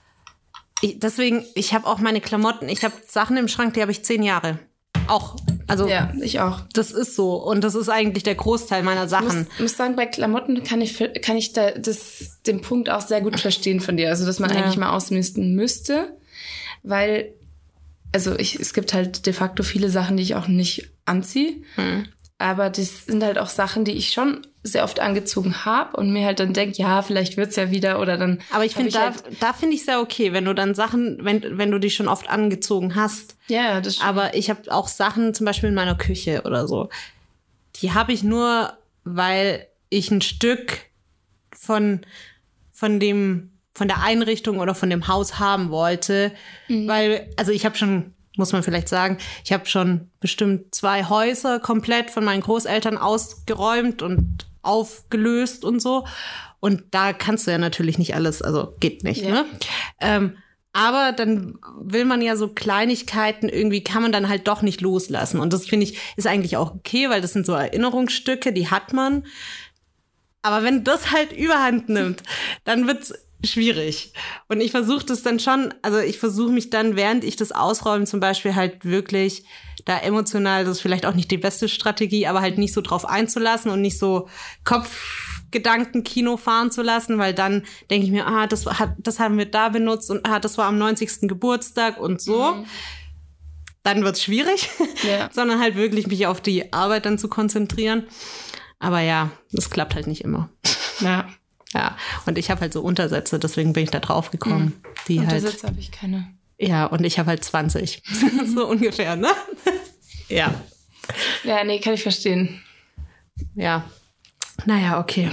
ich habe auch meine Klamotten, ich habe Sachen im Schrank, die habe ich 10 Jahre. Auch. Also, ja, ich auch. Das ist so. Und das ist eigentlich der Großteil meiner Sachen. Ich muss sagen, bei Klamotten kann ich da den Punkt auch sehr gut verstehen von dir. Also, dass man eigentlich mal ausmisten müsste. Weil, also es gibt halt de facto viele Sachen, die ich auch nicht anziehe. Aber das sind halt auch Sachen, die ich schon sehr oft angezogen habe und mir halt dann denke, ja, vielleicht wird's ja wieder oder dann. Aber ich finde, da finde ich es ja okay, wenn du dann Sachen, wenn du die schon oft angezogen hast. Ja, das stimmt. Aber ich habe auch Sachen, zum Beispiel in meiner Küche oder so, die habe ich nur, weil ich ein Stück von der Einrichtung oder von dem Haus haben wollte. Weil, also ich habe schon, muss man vielleicht sagen, ich habe schon bestimmt 2 Häuser komplett von meinen Großeltern ausgeräumt und aufgelöst und so. Und da kannst du ja natürlich nicht alles, also geht nicht, Ja. ne? Aber dann will man ja so Kleinigkeiten irgendwie, kann man dann halt doch nicht loslassen. Und das finde ich, ist eigentlich auch okay, weil das sind so Erinnerungsstücke, die hat man. Aber wenn das halt überhand nimmt, dann wird's schwierig. Und ich versuche das dann schon, also ich versuche mich dann, während ich das ausräume, zum Beispiel halt wirklich da emotional, das ist vielleicht auch nicht die beste Strategie, aber halt nicht so drauf einzulassen und nicht so Kopfgedankenkino fahren zu lassen, weil dann denke ich mir, das haben wir da benutzt und das war am 90. Geburtstag und so. Mhm. Dann wird's schwierig, ja. Sondern halt wirklich mich auf die Arbeit dann zu konzentrieren. Aber ja, das klappt halt nicht immer. Ja. Ja, und ich habe halt so Untersätze, deswegen bin ich da drauf gekommen. Die Untersätze habe ich keine. Ja, und ich habe halt 20. So ungefähr, ne? Ja. Ja, nee, kann ich verstehen. Ja. Naja, okay.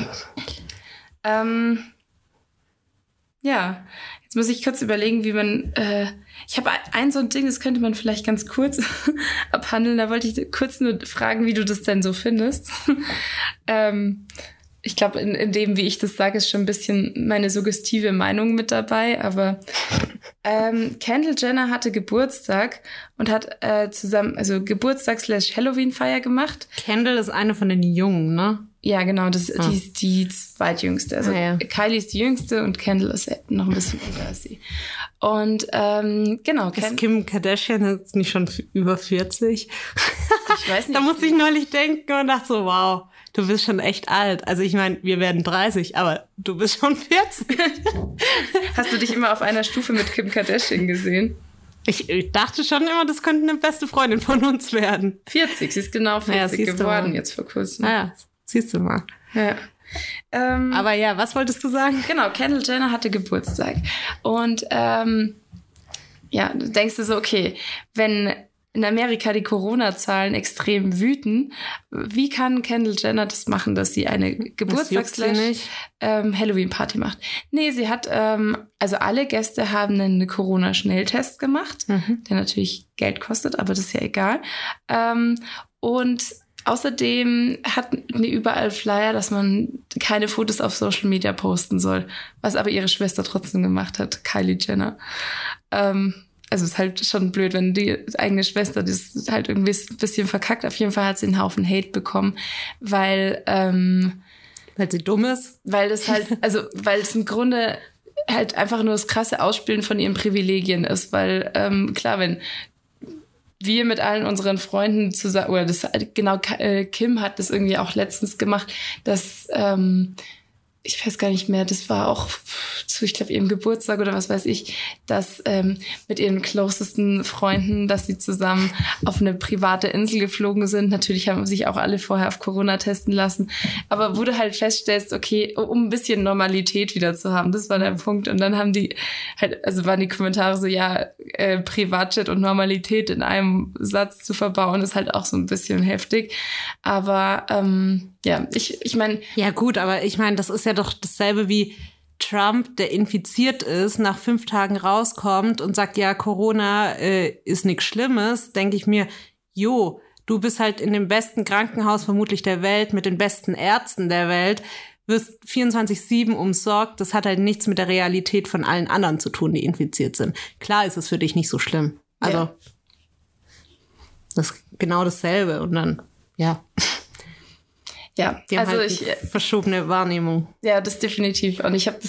Ja, jetzt muss ich kurz überlegen, wie man... ich habe so ein Ding, das könnte man vielleicht ganz kurz abhandeln. Da wollte ich kurz nur fragen, wie du das denn so findest. Ich glaube, in dem, wie ich das sage, ist schon ein bisschen meine suggestive Meinung mit dabei. Aber Kendall Jenner hatte Geburtstag und hat zusammen, also Geburtstag/Halloween-Feier gemacht. Kendall ist eine von den Jungen, ne? Ja, genau, die ist die zweitjüngste. Also Kylie ist die jüngste und Kendall ist noch ein bisschen älter als sie. Und genau. Ist Kim Kardashian jetzt nicht schon über 40? Ich weiß nicht. Da musste ich neulich denken und dachte so, wow, du bist schon echt alt. Also ich meine, wir werden 30, aber du bist schon 40. Hast du dich immer auf einer Stufe mit Kim Kardashian gesehen? Ich dachte schon immer, das könnte eine beste Freundin von uns werden. 40, sie ist genau 40 geworden jetzt vor kurzem. Ja, siehst du mal. Ja. Aber ja, was wolltest du sagen? Genau, Kendall Jenner hatte Geburtstag. Und ja, denkst du so, okay, wenn in Amerika die Corona-Zahlen extrem wüten, wie kann Kendall Jenner das machen, dass sie eine Geburtstags-Halloween-Party macht? Nee, sie hat, also alle Gäste haben einen Corona-Schnelltest gemacht, der natürlich Geld kostet, aber das ist ja egal. Und außerdem hatten wir überall Flyer, dass man keine Fotos auf Social Media posten soll, was aber ihre Schwester trotzdem gemacht hat, Kylie Jenner. Also ist halt schon blöd, wenn die eigene Schwester das halt irgendwie ein bisschen verkackt. Auf jeden Fall hat sie einen Haufen Hate bekommen, weil sie dumm ist? Weil das halt, also weil es im Grunde halt einfach nur das krasse Ausspielen von ihren Privilegien ist, weil klar, wenn wir mit allen unseren Freunden zusammen, oder das genau, Kim hat das irgendwie auch letztens gemacht, dass ich weiß gar nicht mehr, das war auch zu, ich glaube, ihrem Geburtstag oder was weiß ich, dass mit ihren closesten Freunden, dass sie zusammen auf eine private Insel geflogen sind. Natürlich haben sich auch alle vorher auf Corona testen lassen. Aber wo du halt feststellst, okay, um ein bisschen Normalität wieder zu haben, das war der Punkt. Und dann haben die halt, also waren die Kommentare so, ja, Privatjet und Normalität in einem Satz zu verbauen, ist halt auch so ein bisschen heftig. Aber ja, ich meine... Ja gut, aber ich meine, das ist ja doch dasselbe wie Trump, der infiziert ist, nach 5 Tagen rauskommt und sagt, ja, Corona ist nichts Schlimmes, denke ich mir, jo, du bist halt in dem besten Krankenhaus vermutlich der Welt, mit den besten Ärzten der Welt, wirst 24/7 umsorgt. Das hat halt nichts mit der Realität von allen anderen zu tun, die infiziert sind. Klar ist es für dich nicht so schlimm. Also, das ist genau dasselbe. Und dann, ja... Ja, die haben also halt verschobene Wahrnehmung. Ja, das definitiv. Und ich habe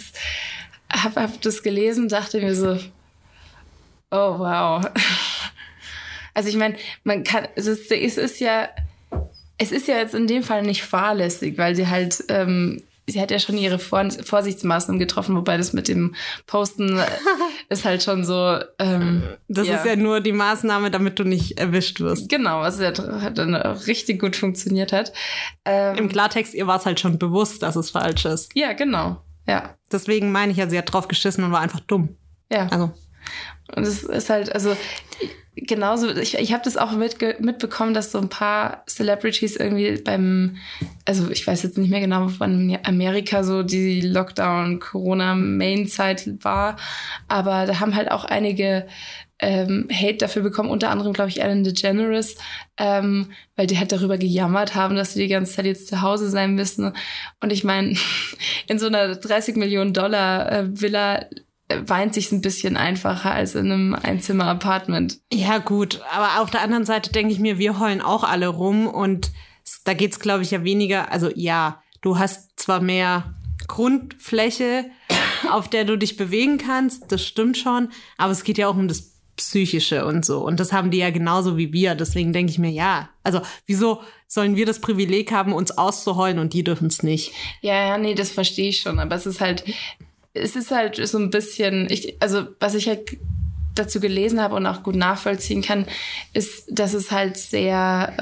das gelesen, dachte mir so, oh wow. Also ich meine, man kann, es ist ja jetzt in dem Fall nicht fahrlässig, weil sie halt, sie hat ja schon ihre Vorsichtsmaßnahmen getroffen, wobei das mit dem Posten ist halt schon so. Das ist ja nur die Maßnahme, damit du nicht erwischt wirst. Genau, was ja dann auch richtig gut funktioniert hat. Im Klartext, ihr war es halt schon bewusst, dass es falsch ist. Ja, genau. Ja. Deswegen meine ich ja, sie hat drauf geschissen und war einfach dumm. Ja. Also. Und es ist halt, also genauso, ich habe das auch mitbekommen, dass so ein paar Celebrities irgendwie also ich weiß jetzt nicht mehr genau, wann in Amerika so die Lockdown-Corona-Main-Zeit war, aber da haben halt auch einige Hate dafür bekommen, unter anderem, glaube ich, Ellen DeGeneres, weil die halt darüber gejammert haben, dass sie die ganze Zeit jetzt zu Hause sein müssen. Und ich meine, in so einer 30 Millionen Dollar Villa weint sich's ein bisschen einfacher als in einem Einzimmer-Apartment. Ja, gut. Aber auf der anderen Seite denke ich mir, wir heulen auch alle rum und da geht's, glaube ich, ja weniger. Also ja, du hast zwar mehr Grundfläche, auf der du dich bewegen kannst, das stimmt schon, aber es geht ja auch um das Psychische und so. Und das haben die ja genauso wie wir. Deswegen denke ich mir, ja, also wieso sollen wir das Privileg haben, uns auszuheulen und die dürfen es nicht? Ja, nee, das verstehe ich schon. Aber es ist halt so ein bisschen, also was ich halt dazu gelesen habe und auch gut nachvollziehen kann, ist, dass es halt sehr,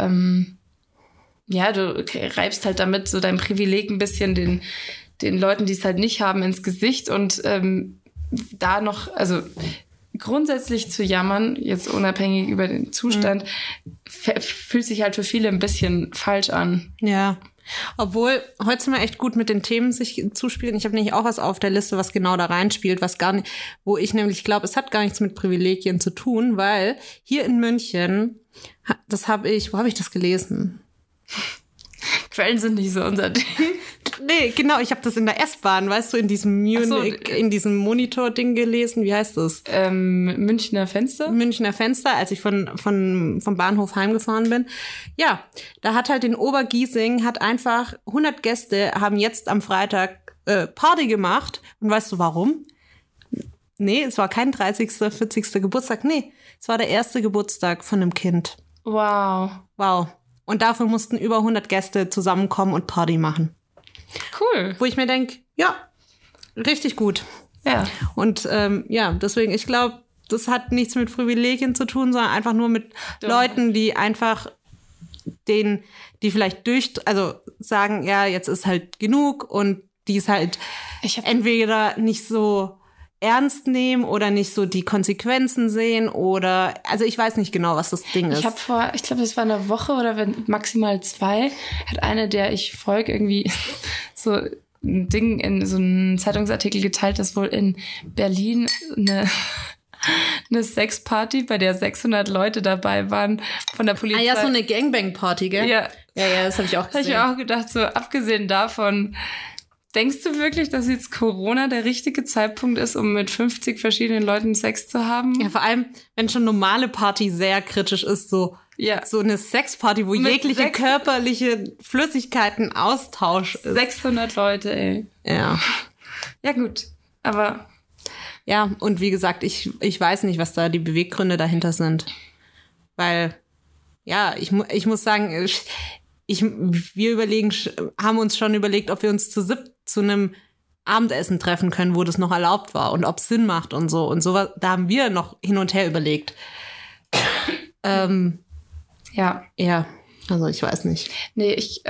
du reibst halt damit so dein Privileg ein bisschen den Leuten, die es halt nicht haben, ins Gesicht und da noch, also grundsätzlich zu jammern, jetzt unabhängig über den Zustand, fühlt sich halt für viele ein bisschen falsch an. Ja. Obwohl, heute sind wir echt gut mit den Themen sich zuspielen. Ich habe nämlich auch was auf der Liste, was genau da reinspielt, was gar nicht, wo ich nämlich glaube, es hat gar nichts mit Privilegien zu tun, weil hier in München, wo habe ich das gelesen? Quellen sind nicht so unser Ding. Nee, genau, ich habe das in der S-Bahn, weißt du, in diesem in diesem Monitor-Ding gelesen. Wie heißt das? Münchner Fenster? Münchner Fenster, als ich vom Bahnhof heimgefahren bin. Ja, da hat halt in Obergiesing einfach 100 Gäste haben jetzt am Freitag Party gemacht. Und weißt du warum? Nee, es war kein 30., 40. Geburtstag. Nee, es war der erste Geburtstag von einem Kind. Wow. Und dafür mussten über 100 Gäste zusammenkommen und Party machen. Cool. Wo ich mir denke, ja, richtig gut. Ja. Und deswegen, ich glaube, das hat nichts mit Privilegien zu tun, sondern einfach nur mit Leuten, die einfach die vielleicht sagen, ja, jetzt ist halt genug und die es halt entweder nicht so ernst nehmen oder nicht so die Konsequenzen sehen oder, also ich weiß nicht genau, was das Ding ist. Ich glaube, das war eine Woche oder maximal 2, hat eine, der ich folge, irgendwie so ein Ding in so einem Zeitungsartikel geteilt, dass wohl in Berlin eine Sexparty, bei der 600 Leute dabei waren von der Polizei. Ah ja, so eine Gangbang-Party, gell? Ja, das habe ich auch gesehen. Habe ich mir auch gedacht, so abgesehen davon, denkst du wirklich, dass jetzt Corona der richtige Zeitpunkt ist, um mit 50 verschiedenen Leuten Sex zu haben? Ja, vor allem, wenn schon normale Party sehr kritisch ist, so eine Sexparty, wo jegliche körperliche Flüssigkeiten Austausch ist. 600 Leute, ey. Ja. Ja, gut. Aber ja, und wie gesagt, ich weiß nicht, was da die Beweggründe dahinter sind. Weil, ja, ich muss sagen, haben uns schon überlegt, ob wir uns zu einem Abendessen treffen können, wo das noch erlaubt war und ob es Sinn macht und so. Und sowas, da haben wir noch hin und her überlegt. Ja, also ich weiß nicht. Nee, ich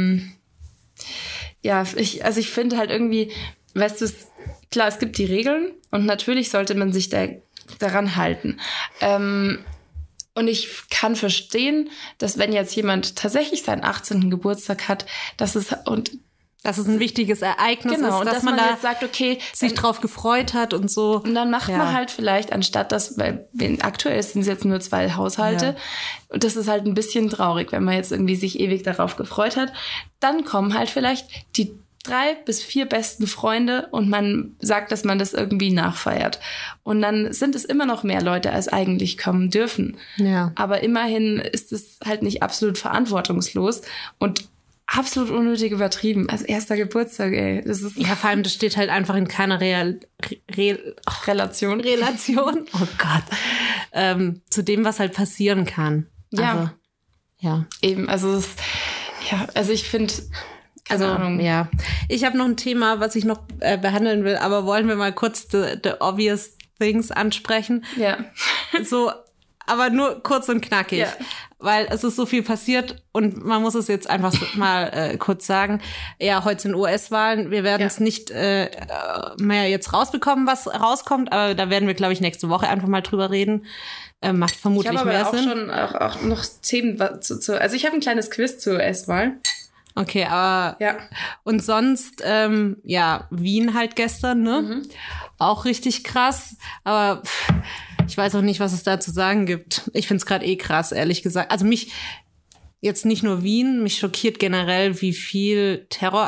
finde halt irgendwie, weißt du, klar, es gibt die Regeln und natürlich sollte man sich daran halten. Und ich kann verstehen, dass wenn jetzt jemand tatsächlich seinen 18. Geburtstag hat, dass es ein wichtiges Ereignis ist, dass man da jetzt sagt, okay, sich drauf gefreut hat und so. Und dann macht man halt vielleicht, anstatt weil aktuell sind es jetzt nur 2 Haushalte, und das ist halt ein bisschen traurig, wenn man jetzt irgendwie sich ewig darauf gefreut hat, dann kommen halt vielleicht die 3 bis 4 besten Freunde und man sagt, dass man das irgendwie nachfeiert. Und dann sind es immer noch mehr Leute, als eigentlich kommen dürfen. Ja. Aber immerhin ist es halt nicht absolut verantwortungslos und absolut unnötig übertrieben. Also 1. Geburtstag, ey. Das ist vor allem, das steht halt einfach in keiner Relation. Oh Gott. Zu dem, was halt passieren kann. Ja. Also, ja. Eben, also ich finde... ja. Ich habe noch ein Thema, was ich noch behandeln will, aber wollen wir mal kurz the obvious things ansprechen? Ja. So, aber nur kurz und knackig. Ja. Weil es ist so viel passiert und man muss es jetzt einfach mal kurz sagen. Ja, heute sind US-Wahlen. Wir werden es nicht mehr jetzt rausbekommen, was rauskommt, aber da werden wir, glaube ich, nächste Woche einfach mal drüber reden. Macht vermutlich mehr Sinn. Ich habe aber auch noch Themen also ich habe ein kleines Quiz zur US-Wahl. Okay, aber und sonst, Wien halt gestern, ne? Auch richtig krass. Aber Ich weiß auch nicht, was es da zu sagen gibt. Ich finde es gerade krass, ehrlich gesagt. Also mich, jetzt nicht nur Wien, mich schockiert generell, wie viel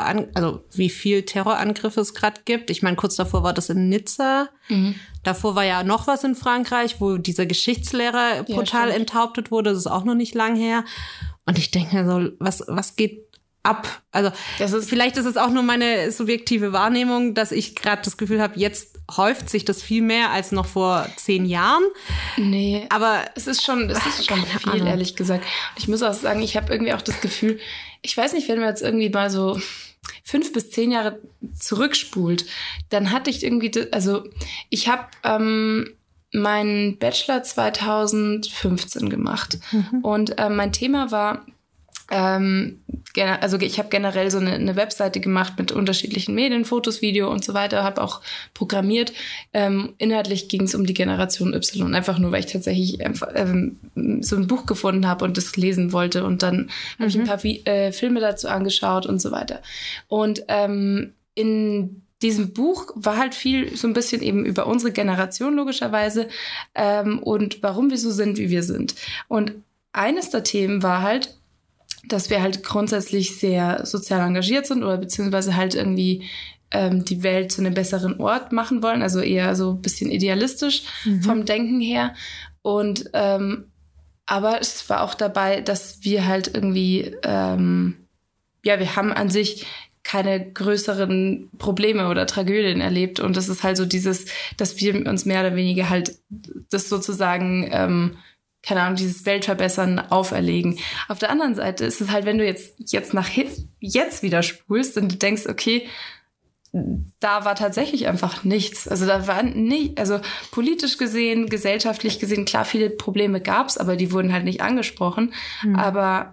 Terrorangriffe es gerade gibt. Ich meine, kurz davor war das in Nizza. Davor war ja noch was in Frankreich, wo dieser Geschichtslehrer brutal enthauptet wurde. Das ist auch noch nicht lang her. Und ich denke mir so, was geht ab? Also vielleicht ist es auch nur meine subjektive Wahrnehmung, dass ich gerade das Gefühl habe, jetzt häuft sich das viel mehr als noch vor 10 Jahren. Nee, aber es ist schon viel, ehrlich gesagt. Und ich muss auch sagen, ich habe irgendwie auch das Gefühl, ich weiß nicht, wenn wir jetzt irgendwie mal so 5 bis 10 Jahre zurückspult, dann hatte ich irgendwie, ich habe meinen Bachelor 2015 gemacht. Und mein Thema war, ich habe generell so eine Webseite gemacht mit unterschiedlichen Medien, Fotos, Video und so weiter, habe auch programmiert. Inhaltlich ging es um die Generation Y, einfach nur, weil ich tatsächlich so ein Buch gefunden habe und das lesen wollte. Und dann habe ich ein paar Filme dazu angeschaut und so weiter. Und in diesem Buch war halt viel so ein bisschen eben über unsere Generation logischerweise und warum wir so sind, wie wir sind. Und eines der Themen war halt, dass wir halt grundsätzlich sehr sozial engagiert sind oder beziehungsweise halt irgendwie die Welt zu einem besseren Ort machen wollen, also eher so ein bisschen idealistisch vom Denken her. Und aber es war auch dabei, dass wir halt irgendwie, wir haben an sich keine größeren Probleme oder Tragödien erlebt. Und das ist halt so dieses, dass wir uns mehr oder weniger halt das sozusagen keine Ahnung, dieses Weltverbessern auferlegen. Auf der anderen Seite ist es halt, wenn du jetzt wieder spulst und du denkst, okay, da war tatsächlich einfach nichts. Also da war nicht, also politisch gesehen, gesellschaftlich gesehen, klar, viele Probleme gab's, aber die wurden halt nicht angesprochen. Aber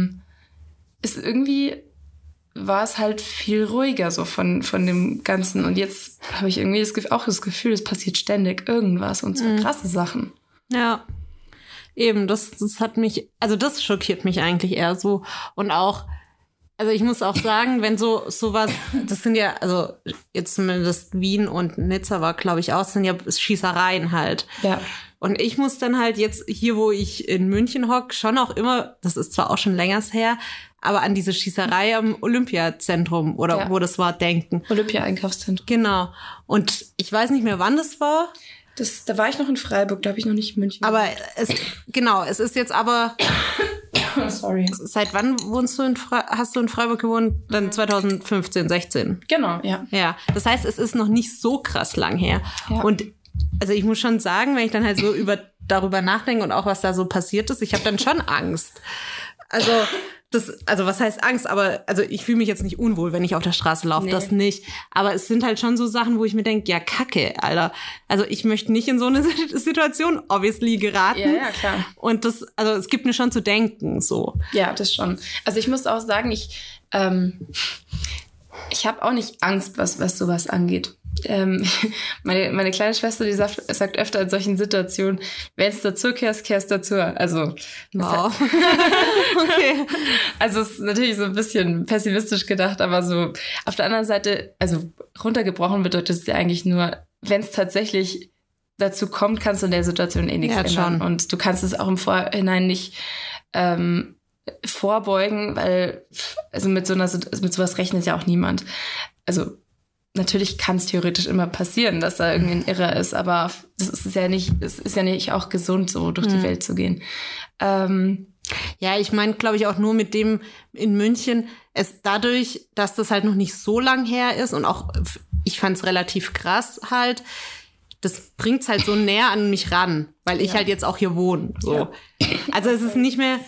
war es halt viel ruhiger so von dem Ganzen. Und jetzt habe ich irgendwie das Gefühl, es passiert ständig irgendwas und zwar krasse Sachen. Ja. Eben, das hat mich, also das schockiert mich eigentlich eher so. Und auch, also ich muss auch sagen, wenn sowas, das sind ja, also jetzt zumindest Wien und Nizza war, glaube ich, auch, sind ja Schießereien halt. Ja. Und ich muss dann halt jetzt hier, wo ich in München hocke, schon auch immer, das ist zwar auch schon länger her, aber an diese Schießerei am Olympiazentrum oder wo das war, denken. Olympia-Einkaufszentrum. Genau. Und ich weiß nicht mehr, wann das war. Da war ich noch in Freiburg, da habe ich noch nicht in München. Aber es ist jetzt aber. Sorry. Seit wann hast du in Freiburg gewohnt? Dann 2015, 16. Genau, ja. Ja, das heißt, es ist noch nicht so krass lang her. Ja. Und also ich muss schon sagen, wenn ich dann halt so darüber nachdenke und auch was da so passiert ist, ich habe dann schon Angst. Also was heißt Angst? Aber also ich fühle mich jetzt nicht unwohl, wenn ich auf der Straße laufe, das nicht. Aber es sind halt schon so Sachen, wo ich mir denke, ja, Kacke, Alter. Also ich möchte nicht in so eine Situation obviously geraten. Ja, klar. Und es gibt mir schon zu denken, so. Ja, das schon. Also ich muss auch sagen, ich habe auch nicht Angst, was sowas angeht. Meine kleine Schwester, die sagt öfter in solchen Situationen, wenn es dazu kehrst dazu. Also, wow. Okay. Also es ist natürlich so ein bisschen pessimistisch gedacht, aber so auf der anderen Seite, also runtergebrochen bedeutet es ja eigentlich nur, wenn es tatsächlich dazu kommt, kannst du in der Situation nichts ändern. Schon. Und du kannst es auch im Vorhinein nicht vorbeugen, weil also mit sowas rechnet ja auch niemand. Also natürlich kann es theoretisch immer passieren, dass da irgendwie ein Irrer ist, aber es ist ja nicht auch gesund, so durch die Welt zu gehen. Ja, ich meine, glaube ich, auch nur mit dem in München, dadurch, dass das halt noch nicht so lang her ist und auch, ich fand es relativ krass halt, das bringt's halt so näher an mich ran, weil ich halt jetzt auch hier wohne. So. Ja. Also es ist nicht mehr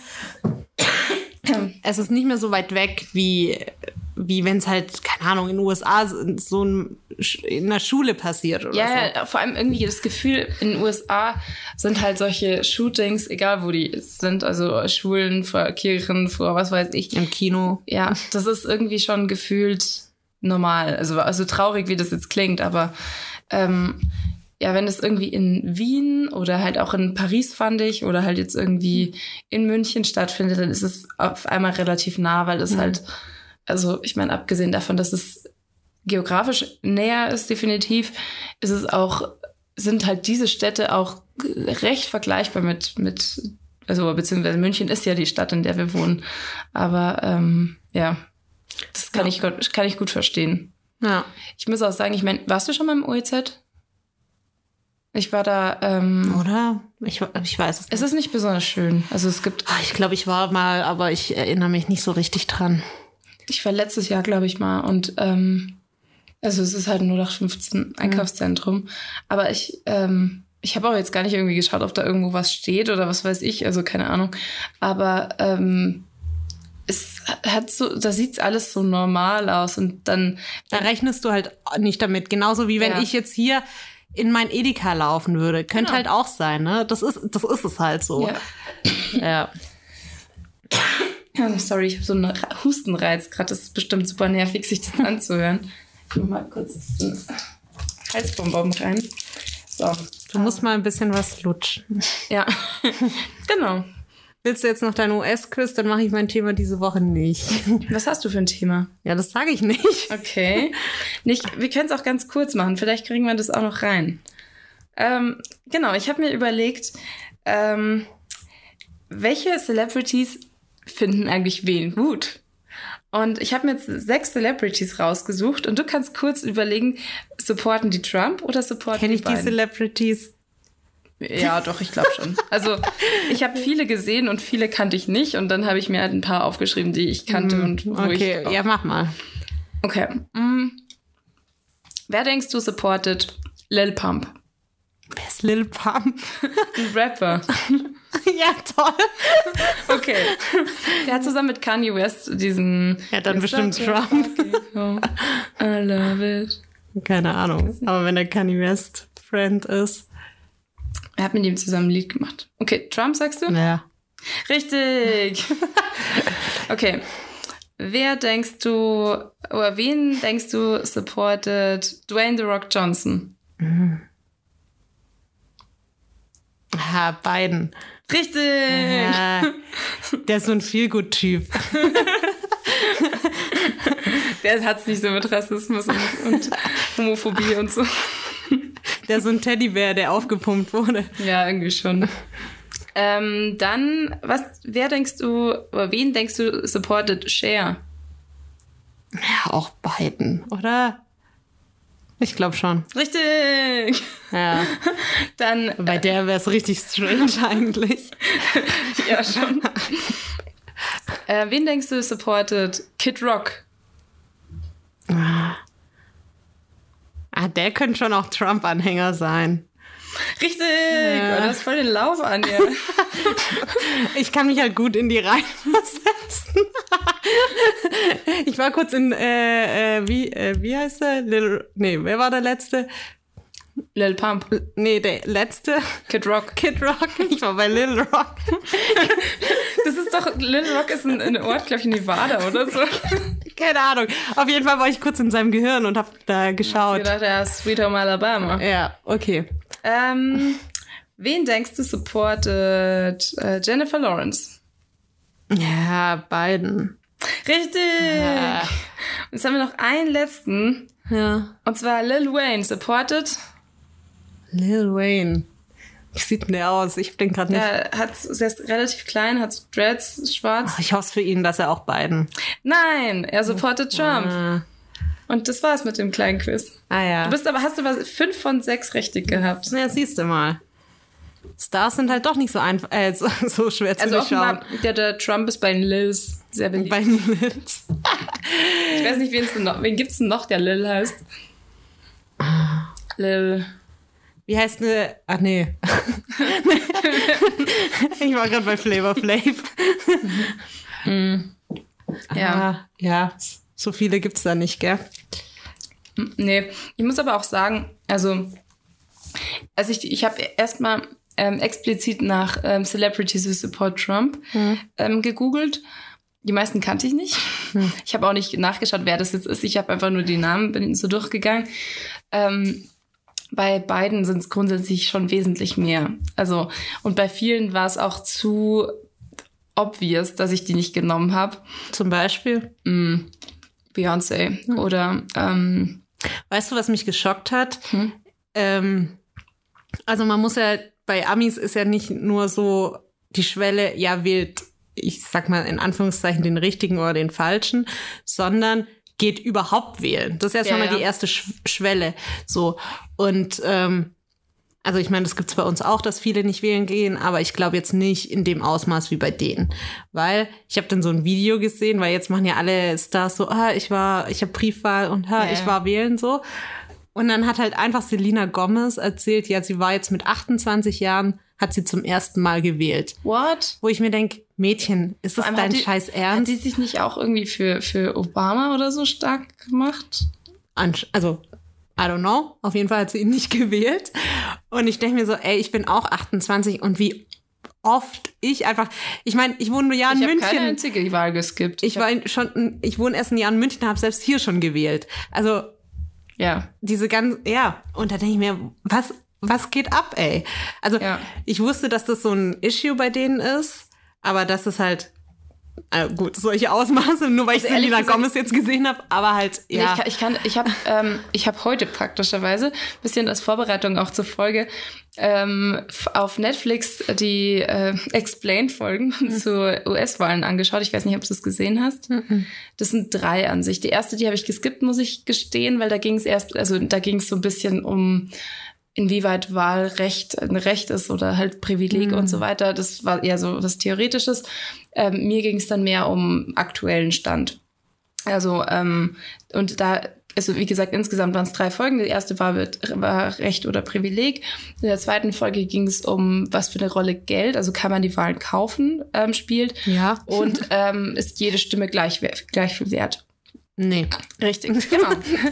so weit weg, wie wenn es halt, keine Ahnung, in den USA so in der Schule passiert oder so. Ja, vor allem irgendwie das Gefühl, in den USA sind halt solche Shootings, egal wo die sind, also Schulen, vor Kirchen, vor was weiß ich. Im Kino. Ja, das ist irgendwie schon gefühlt normal. Also traurig, wie das jetzt klingt, aber wenn es irgendwie in Wien oder halt auch in Paris, fand ich, oder halt jetzt irgendwie in München stattfindet, dann ist es auf einmal relativ nah, weil es halt, also ich meine, abgesehen davon, dass es geografisch näher ist, definitiv, sind halt diese Städte auch recht vergleichbar mit also beziehungsweise München ist ja die Stadt, in der wir wohnen. Aber ja, das kann ich gut verstehen. Ja. Ich muss auch sagen, ich meine, warst du schon mal im OEZ? Ich war da. Oder? Ich weiß es nicht. Es ist nicht besonders schön. Also es gibt. Ich glaube, ich war mal, aber ich erinnere mich nicht so richtig dran. Ich war letztes Jahr, glaube ich, mal. Und also es ist halt ein 0815 Einkaufszentrum. Aber ich habe auch jetzt gar nicht irgendwie geschaut, ob da irgendwo was steht oder was weiß ich. Also keine Ahnung. Aber es hat so, da sieht's alles so normal aus. Und dann. Da rechnest du halt nicht damit. Genauso wie wenn ich jetzt hier in mein Edeka laufen würde. Könnte halt auch sein, ne? Das ist es halt so. Ja. Sorry, ich habe so einen Hustenreiz gerade. Das ist bestimmt super nervig, sich das anzuhören. Ich mach mal kurz einen Halsbonbon rein. So. Du musst mal ein bisschen was lutschen. Ja, genau. Willst du jetzt noch deinen US-Quiz? Dann mache ich mein Thema diese Woche nicht. Was hast du für ein Thema? Ja, das sage ich nicht. Okay. Wir können es auch ganz kurz machen. Vielleicht kriegen wir das auch noch rein. Genau, ich habe mir überlegt, welche Celebrities finden eigentlich wen gut? Und ich habe mir jetzt 6 Celebrities rausgesucht und du kannst kurz überlegen, supporten die Trump oder supporten Kenn die ich Biden? die Celebrities? Ja, doch, ich glaube schon. Also ich habe viele gesehen und viele kannte ich nicht. Und dann habe ich mir halt ein paar aufgeschrieben, die ich kannte. Und wo okay, ja, mach mal. Okay. Wer denkst du supportet Lil Pump? Wer ist Lil Pump? Ein Rapper. Ja, toll. Okay. Der hat zusammen mit Kanye West diesen... Ja, dann bestimmt Trump. I love it. Keine Ahnung. Aber wenn der Kanye West Friend ist... Er hat mit ihm zusammen ein Lied gemacht. Okay, Trump sagst du? Ja. Richtig. Okay. Wen denkst du supportet Dwayne The Rock Johnson? Ah, Biden. Richtig. Ja, der ist so ein Feelgood-Typ. Der hat's nicht so mit Rassismus und Homophobie und so. Der ist so ein Teddybär, der aufgepumpt wurde. Ja, irgendwie schon. Dann, wen denkst du supportet Cher? Ja, auch Biden, oder? Ich glaube schon. Richtig! Ja. Dann. Bei der wäre es richtig strange eigentlich. Ja, schon. Wen denkst du supportet Kid Rock? Der könnte schon auch Trump-Anhänger sein. Richtig! Ja. Oh, das ist voll den Lauf an dir. Ich kann mich halt gut in die Reihen versetzen. Ich war kurz in, wie heißt der? Wer war der Letzte? Lil Pump. Nee, der Letzte. Kid Rock. Kid Rock. Ich war bei Lil Rock. Das ist doch, Lil Rock ist ein Ort, glaube ich, in Nevada oder so. Keine Ahnung. Auf jeden Fall war ich kurz in seinem Gehirn und hab da geschaut. Ich dachte, ja, Sweet Home Alabama. Ja, okay. Wen denkst du supportet Jennifer Lawrence? Ja, Biden. Richtig! Ja. Jetzt haben wir noch einen letzten. Ja. Und zwar Lil Wayne supportet. Lil Wayne. Wie sieht denn der aus? Ich hab den gerade nicht. Er ist relativ klein, hat Dreads, schwarz. Ich hoffe für ihn, dass er auch Biden. Nein, er supportet Trump. Und das war's mit dem kleinen Quiz. Ah ja. Hast du 5 von 6 richtig gehabt. Ja, siehst du mal. Stars sind halt doch nicht so einfach, so schwer zu durchschauen. Der Trump ist bei den Lils sehr beliebt. Bei den Lils. Ich weiß nicht, wen gibt's denn noch, der Lil heißt? Lil. Wie heißt ne? Ach nee. Ich war gerade bei Flavor Flav. Ja. Ja, so viele gibt's da nicht, gell? Nee, ich muss aber auch sagen, also ich habe erstmal explizit nach Celebrities who support Trump gegoogelt. Die meisten kannte ich nicht. Ich habe auch nicht nachgeschaut, wer das jetzt ist. Ich habe einfach nur die Namen, bin so durchgegangen. Bei beiden sind es grundsätzlich schon wesentlich mehr. Also, und bei vielen war es auch zu obvious, dass ich die nicht genommen habe. Zum Beispiel? Beyoncé oder Weißt du, was mich geschockt hat? Also man muss ja bei Amis ist ja nicht nur so die Schwelle, ja, wählt, ich sag mal in Anführungszeichen, den richtigen oder den falschen, sondern geht überhaupt wählen. Das ist ja schon mal die erste Schwelle. So. Und also ich meine, das gibt's bei uns auch, dass viele nicht wählen gehen, aber ich glaube jetzt nicht in dem Ausmaß wie bei denen. Weil ich habe dann so ein Video gesehen, weil jetzt machen ja alle Stars so, ich habe Briefwahl und ich war wählen so. Und dann hat halt einfach Selena Gomez erzählt, ja, sie war jetzt mit 28 Jahren, hat sie zum ersten Mal gewählt. What? Wo ich mir denke, Mädchen, ist das dein scheiß Ernst? Hat die sich nicht auch irgendwie für Obama oder so stark gemacht? Also, I don't know. Auf jeden Fall hat sie ihn nicht gewählt. Und ich denke mir so, ich bin auch 28 und wie oft ich meine, ich wohne ein Jahr in München. Ich habe keine einzige Wahl geskippt. Ich wohne erst ein Jahr in München, habe selbst hier schon gewählt. Also, ja. Und da denke ich mir, was geht ab, ey? Also, ich wusste, dass das so ein Issue bei denen ist, aber das ist halt, gut, solche Ausmaße, nur weil ich Selena Gomez jetzt gesehen habe, aber halt, ja. Ich habe heute praktischerweise, ein bisschen als Vorbereitung auch zur Folge, auf Netflix die Explained-Folgen zu US-Wahlen angeschaut. Ich weiß nicht, ob du das gesehen hast. Das sind 3 an sich. Die erste, die habe ich geskippt, muss ich gestehen, weil da ging es so ein bisschen um, inwieweit Wahlrecht ein Recht ist oder halt Privileg und so weiter. Das war eher so was Theoretisches. Mir ging es dann mehr um aktuellen Stand. Also, und da, also wie gesagt, insgesamt waren es 3 Folgen. Die erste war Recht oder Privileg. In der zweiten Folge ging es um, was für eine Rolle Geld, also kann man die Wahlen kaufen, spielt. Ja. Und ist jede Stimme gleich viel wert. Nee. Richtig, genau.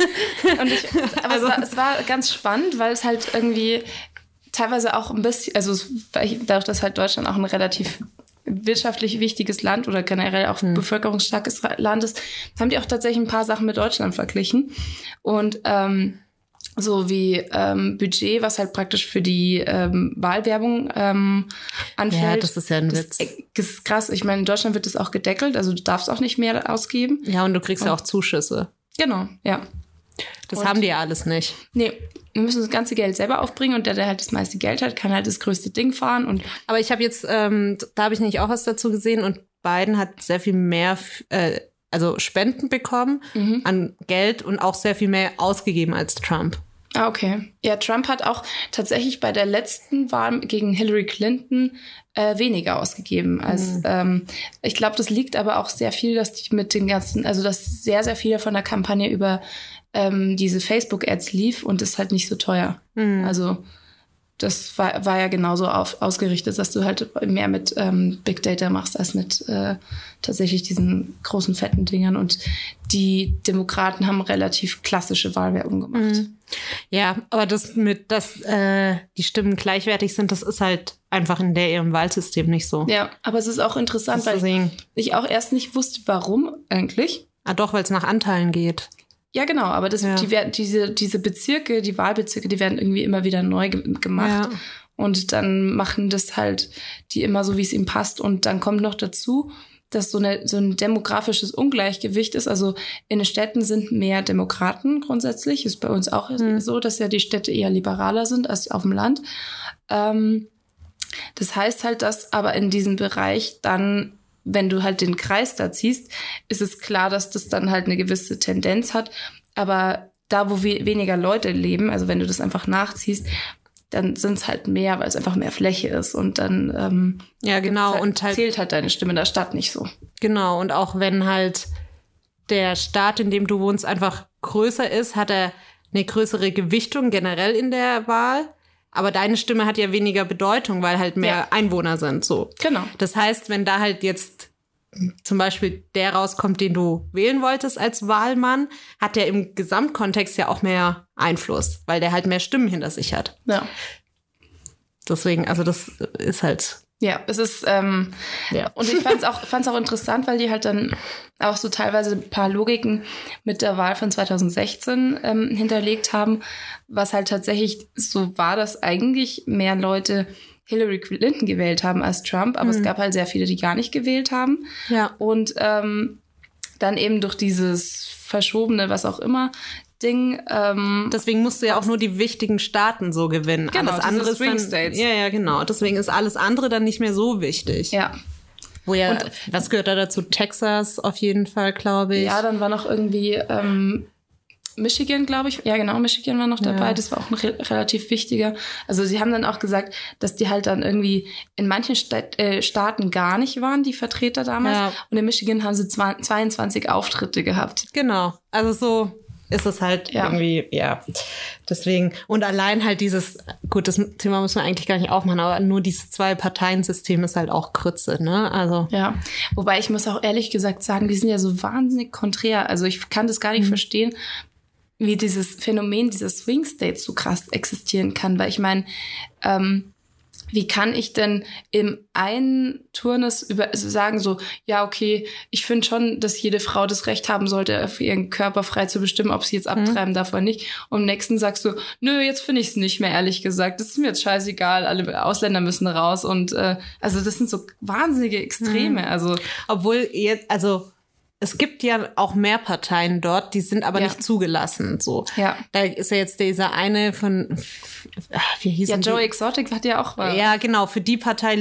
Es war ganz spannend, weil es halt irgendwie teilweise auch ein bisschen, also dadurch, dass halt Deutschland auch ein relativ wirtschaftlich wichtiges Land oder generell auch bevölkerungsstarkes Land ist, haben die auch tatsächlich ein paar Sachen mit Deutschland verglichen. Und so wie Budget, was halt praktisch für die Wahlwerbung anfällt. Ja, das ist ja ein Witz. Das ist krass. Ich meine, in Deutschland wird das auch gedeckelt, also du darfst auch nicht mehr ausgeben. Ja, und du kriegst ja auch Zuschüsse. Genau, ja. Das haben die ja alles nicht. Nee, wir müssen das ganze Geld selber aufbringen und der halt das meiste Geld hat, kann halt das größte Ding fahren. Aber ich habe jetzt, da habe ich nicht auch was dazu gesehen und Biden hat sehr viel mehr also Spenden bekommen an Geld und auch sehr viel mehr ausgegeben als Trump. Ah, okay. Ja, Trump hat auch tatsächlich bei der letzten Wahl gegen Hillary Clinton weniger ausgegeben. Als ich glaube, das liegt aber auch sehr viel, dass die mit den ganzen, also dass sehr, sehr viel von der Kampagne über diese Facebook-Ads lief und ist halt nicht so teuer. Also das war ja genauso ausgerichtet, dass du halt mehr mit Big Data machst, als mit tatsächlich diesen großen, fetten Dingern. Und die Demokraten haben relativ klassische Wahlwerbung gemacht. Ja, aber dass die Stimmen gleichwertig sind, das ist halt einfach in ihrem Wahlsystem nicht so. Ja, aber es ist auch interessant, weil ich auch erst nicht wusste, warum eigentlich. Ah doch, weil es nach Anteilen geht. Ja, genau, aber diese Bezirke, die Wahlbezirke, die werden irgendwie immer wieder neu gemacht. Ja. Und dann machen das halt die immer so, wie es ihm passt. Und dann kommt noch dazu, dass so ein demografisches Ungleichgewicht ist. Also in den Städten sind mehr Demokraten grundsätzlich. Ist bei uns auch so, dass ja die Städte eher liberaler sind als auf dem Land. Das heißt halt, dass aber in diesem Bereich dann, wenn du halt den Kreis da ziehst, ist es klar, dass das dann halt eine gewisse Tendenz hat. Aber da, wo weniger Leute leben, also wenn du das einfach nachziehst, dann sind es halt mehr, weil es einfach mehr Fläche ist. Und dann ja, genau. Und halt zählt halt deine Stimme in der Stadt nicht so. Genau. Und auch wenn halt der Staat, in dem du wohnst, einfach größer ist, hat er eine größere Gewichtung generell in der Wahl. Aber deine Stimme hat ja weniger Bedeutung, weil halt mehr Einwohner sind. So. Genau. Das heißt, wenn da halt jetzt zum Beispiel der rauskommt, den du wählen wolltest als Wahlmann, hat der im Gesamtkontext ja auch mehr Einfluss, weil der halt mehr Stimmen hinter sich hat. Ja. Deswegen, also das ist halt... Ja, es ist, und ich fand's auch interessant, weil die halt dann auch so teilweise ein paar Logiken mit der Wahl von 2016 hinterlegt haben, was halt tatsächlich so war, dass eigentlich mehr Leute Hillary Clinton gewählt haben als Trump, aber es gab halt sehr viele, die gar nicht gewählt haben. Ja. Und dann eben durch dieses verschobene, was auch immer, Ding. Deswegen musst du ja auch nur die wichtigen Staaten so gewinnen. Genau, alles andere ist Swing dann, States. Ja, genau. Deswegen ist alles andere dann nicht mehr so wichtig. Ja. Wo ja, was gehört da dazu? Texas auf jeden Fall, glaube ich. Ja, dann war noch irgendwie Michigan, glaube ich. Ja, genau, Michigan war noch dabei. Ja. Das war auch ein relativ wichtiger. Also sie haben dann auch gesagt, dass die halt dann irgendwie in manchen Staaten gar nicht waren, die Vertreter damals. Ja. Und in Michigan haben sie 22 Auftritte gehabt. Genau. Also so ist es halt irgendwie, ja. Deswegen, und allein halt dieses, gut, das Thema müssen wir eigentlich gar nicht aufmachen, aber nur dieses Zwei-Parteien-System ist halt auch Krütze, ne? Also. Ja, wobei ich muss auch ehrlich gesagt sagen, die sind ja so wahnsinnig konträr. Also ich kann das gar nicht verstehen, wie dieses Phänomen dieser Swing States so krass existieren kann. Weil ich meine, wie kann ich denn im einen Turnus sagen so, ja, okay, ich finde schon, dass jede Frau das Recht haben sollte, für ihren Körper frei zu bestimmen, ob sie jetzt abtreiben darf oder nicht. Und im nächsten sagst du, nö, jetzt finde ich es nicht mehr, ehrlich gesagt. Das ist mir jetzt scheißegal, alle Ausländer müssen raus. Und also das sind so wahnsinnige Extreme. Also obwohl jetzt, also es gibt ja auch mehr Parteien dort, die sind aber nicht zugelassen. So. Ja. Da ist ja jetzt dieser eine von, wie hieß ja, die? Joe Exotic hat ja auch Ja, genau, für die Partei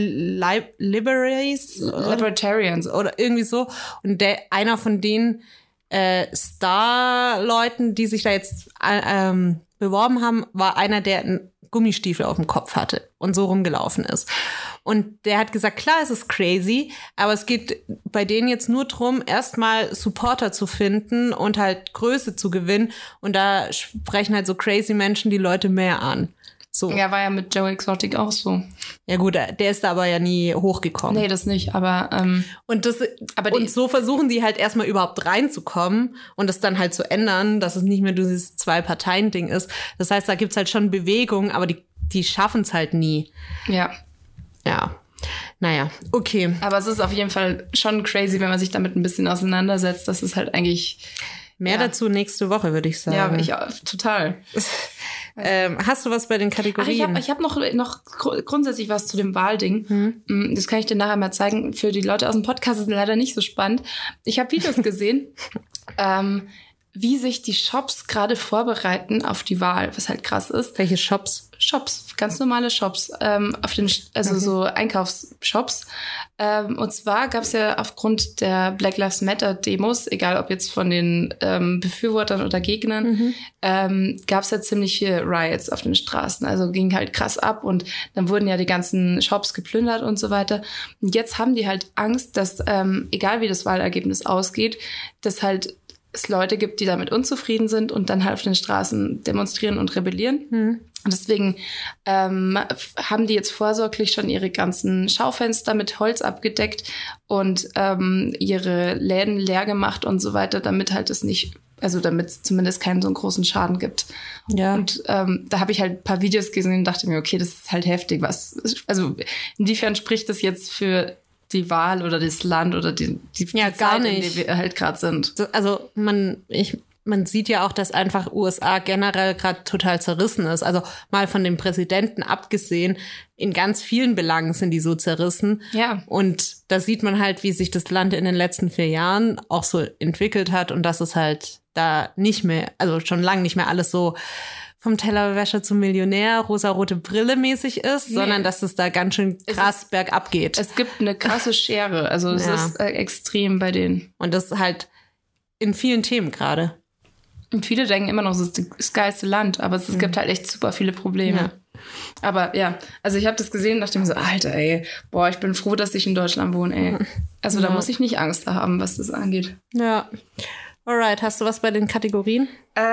Libertarians oder irgendwie so. Und einer von den Star-Leuten, die sich da jetzt beworben haben, war einer, der einen Gummistiefel auf dem Kopf hatte und so rumgelaufen ist. Und der hat gesagt, klar, es ist crazy, aber es geht bei denen jetzt nur drum, erstmal Supporter zu finden und halt Größe zu gewinnen. Und da sprechen halt so crazy Menschen die Leute mehr an. So. Ja, war ja mit Joe Exotic auch so. Ja gut, der ist da aber ja nie hochgekommen. Nee, das nicht, aber und so versuchen die halt erstmal überhaupt reinzukommen und das dann halt zu ändern, dass es nicht mehr dieses Zwei-Parteien-Ding ist. Das heißt, da gibt's halt schon Bewegung, aber die schaffen es halt nie. Ja. Ja. Naja, okay. Aber es ist auf jeden Fall schon crazy, wenn man sich damit ein bisschen auseinandersetzt. Das ist halt eigentlich... Mehr dazu nächste Woche, würde ich sagen. Ja, total. Hast du was bei den Kategorien? Ach, ich hab noch grundsätzlich was zu dem Wahlding. Das kann ich dir nachher mal zeigen. Für die Leute aus dem Podcast ist es leider nicht so spannend. Ich habe Videos gesehen, wie sich die Shops gerade vorbereiten auf die Wahl, was halt krass ist. Welche Shops? Shops, ganz normale Shops, so Einkaufsshops. Und zwar gab es ja aufgrund der Black Lives Matter Demos, egal ob jetzt von den Befürwortern oder Gegnern, gab es ja ziemlich viele Riots auf den Straßen. Also ging halt krass ab und dann wurden ja die ganzen Shops geplündert und so weiter. Und jetzt haben die halt Angst, dass egal wie das Wahlergebnis ausgeht, dass halt es Leute gibt, die damit unzufrieden sind und dann halt auf den Straßen demonstrieren und rebellieren. Und deswegen haben die jetzt vorsorglich schon ihre ganzen Schaufenster mit Holz abgedeckt und ihre Läden leer gemacht und so weiter, damit halt es nicht, also damit es zumindest keinen so einen großen Schaden gibt. Ja. Und da habe ich halt ein paar Videos gesehen und dachte mir, okay, das ist halt heftig. Also inwiefern spricht das jetzt für die Wahl oder das Land oder die gar Zeit, nicht. in der wir halt gerade sind? Also man sieht ja auch, dass einfach USA generell gerade total zerrissen ist. Also mal von dem Präsidenten abgesehen, in ganz vielen Belangen sind die so zerrissen. Ja. Und da sieht man halt, wie sich das Land in den letzten 4 Jahren auch so entwickelt hat und dass es halt da nicht mehr, also schon lange nicht mehr alles so vom Tellerwäscher zum Millionär, rosarote Brille mäßig ist, sondern dass es da ganz schön krass bergab geht. Es gibt eine krasse Schere. Also es ist extrem bei denen. Und das halt in vielen Themen gerade. Und viele denken immer noch, es ist das geilste Land, aber es gibt halt echt super viele Probleme. Ja. Aber ja, also ich habe das gesehen und dachte mir so, Alter, ey, boah, ich bin froh, dass ich in Deutschland wohne, ey. Also da muss ich nicht Angst haben, was das angeht. Ja. Alright, hast du was bei den Kategorien?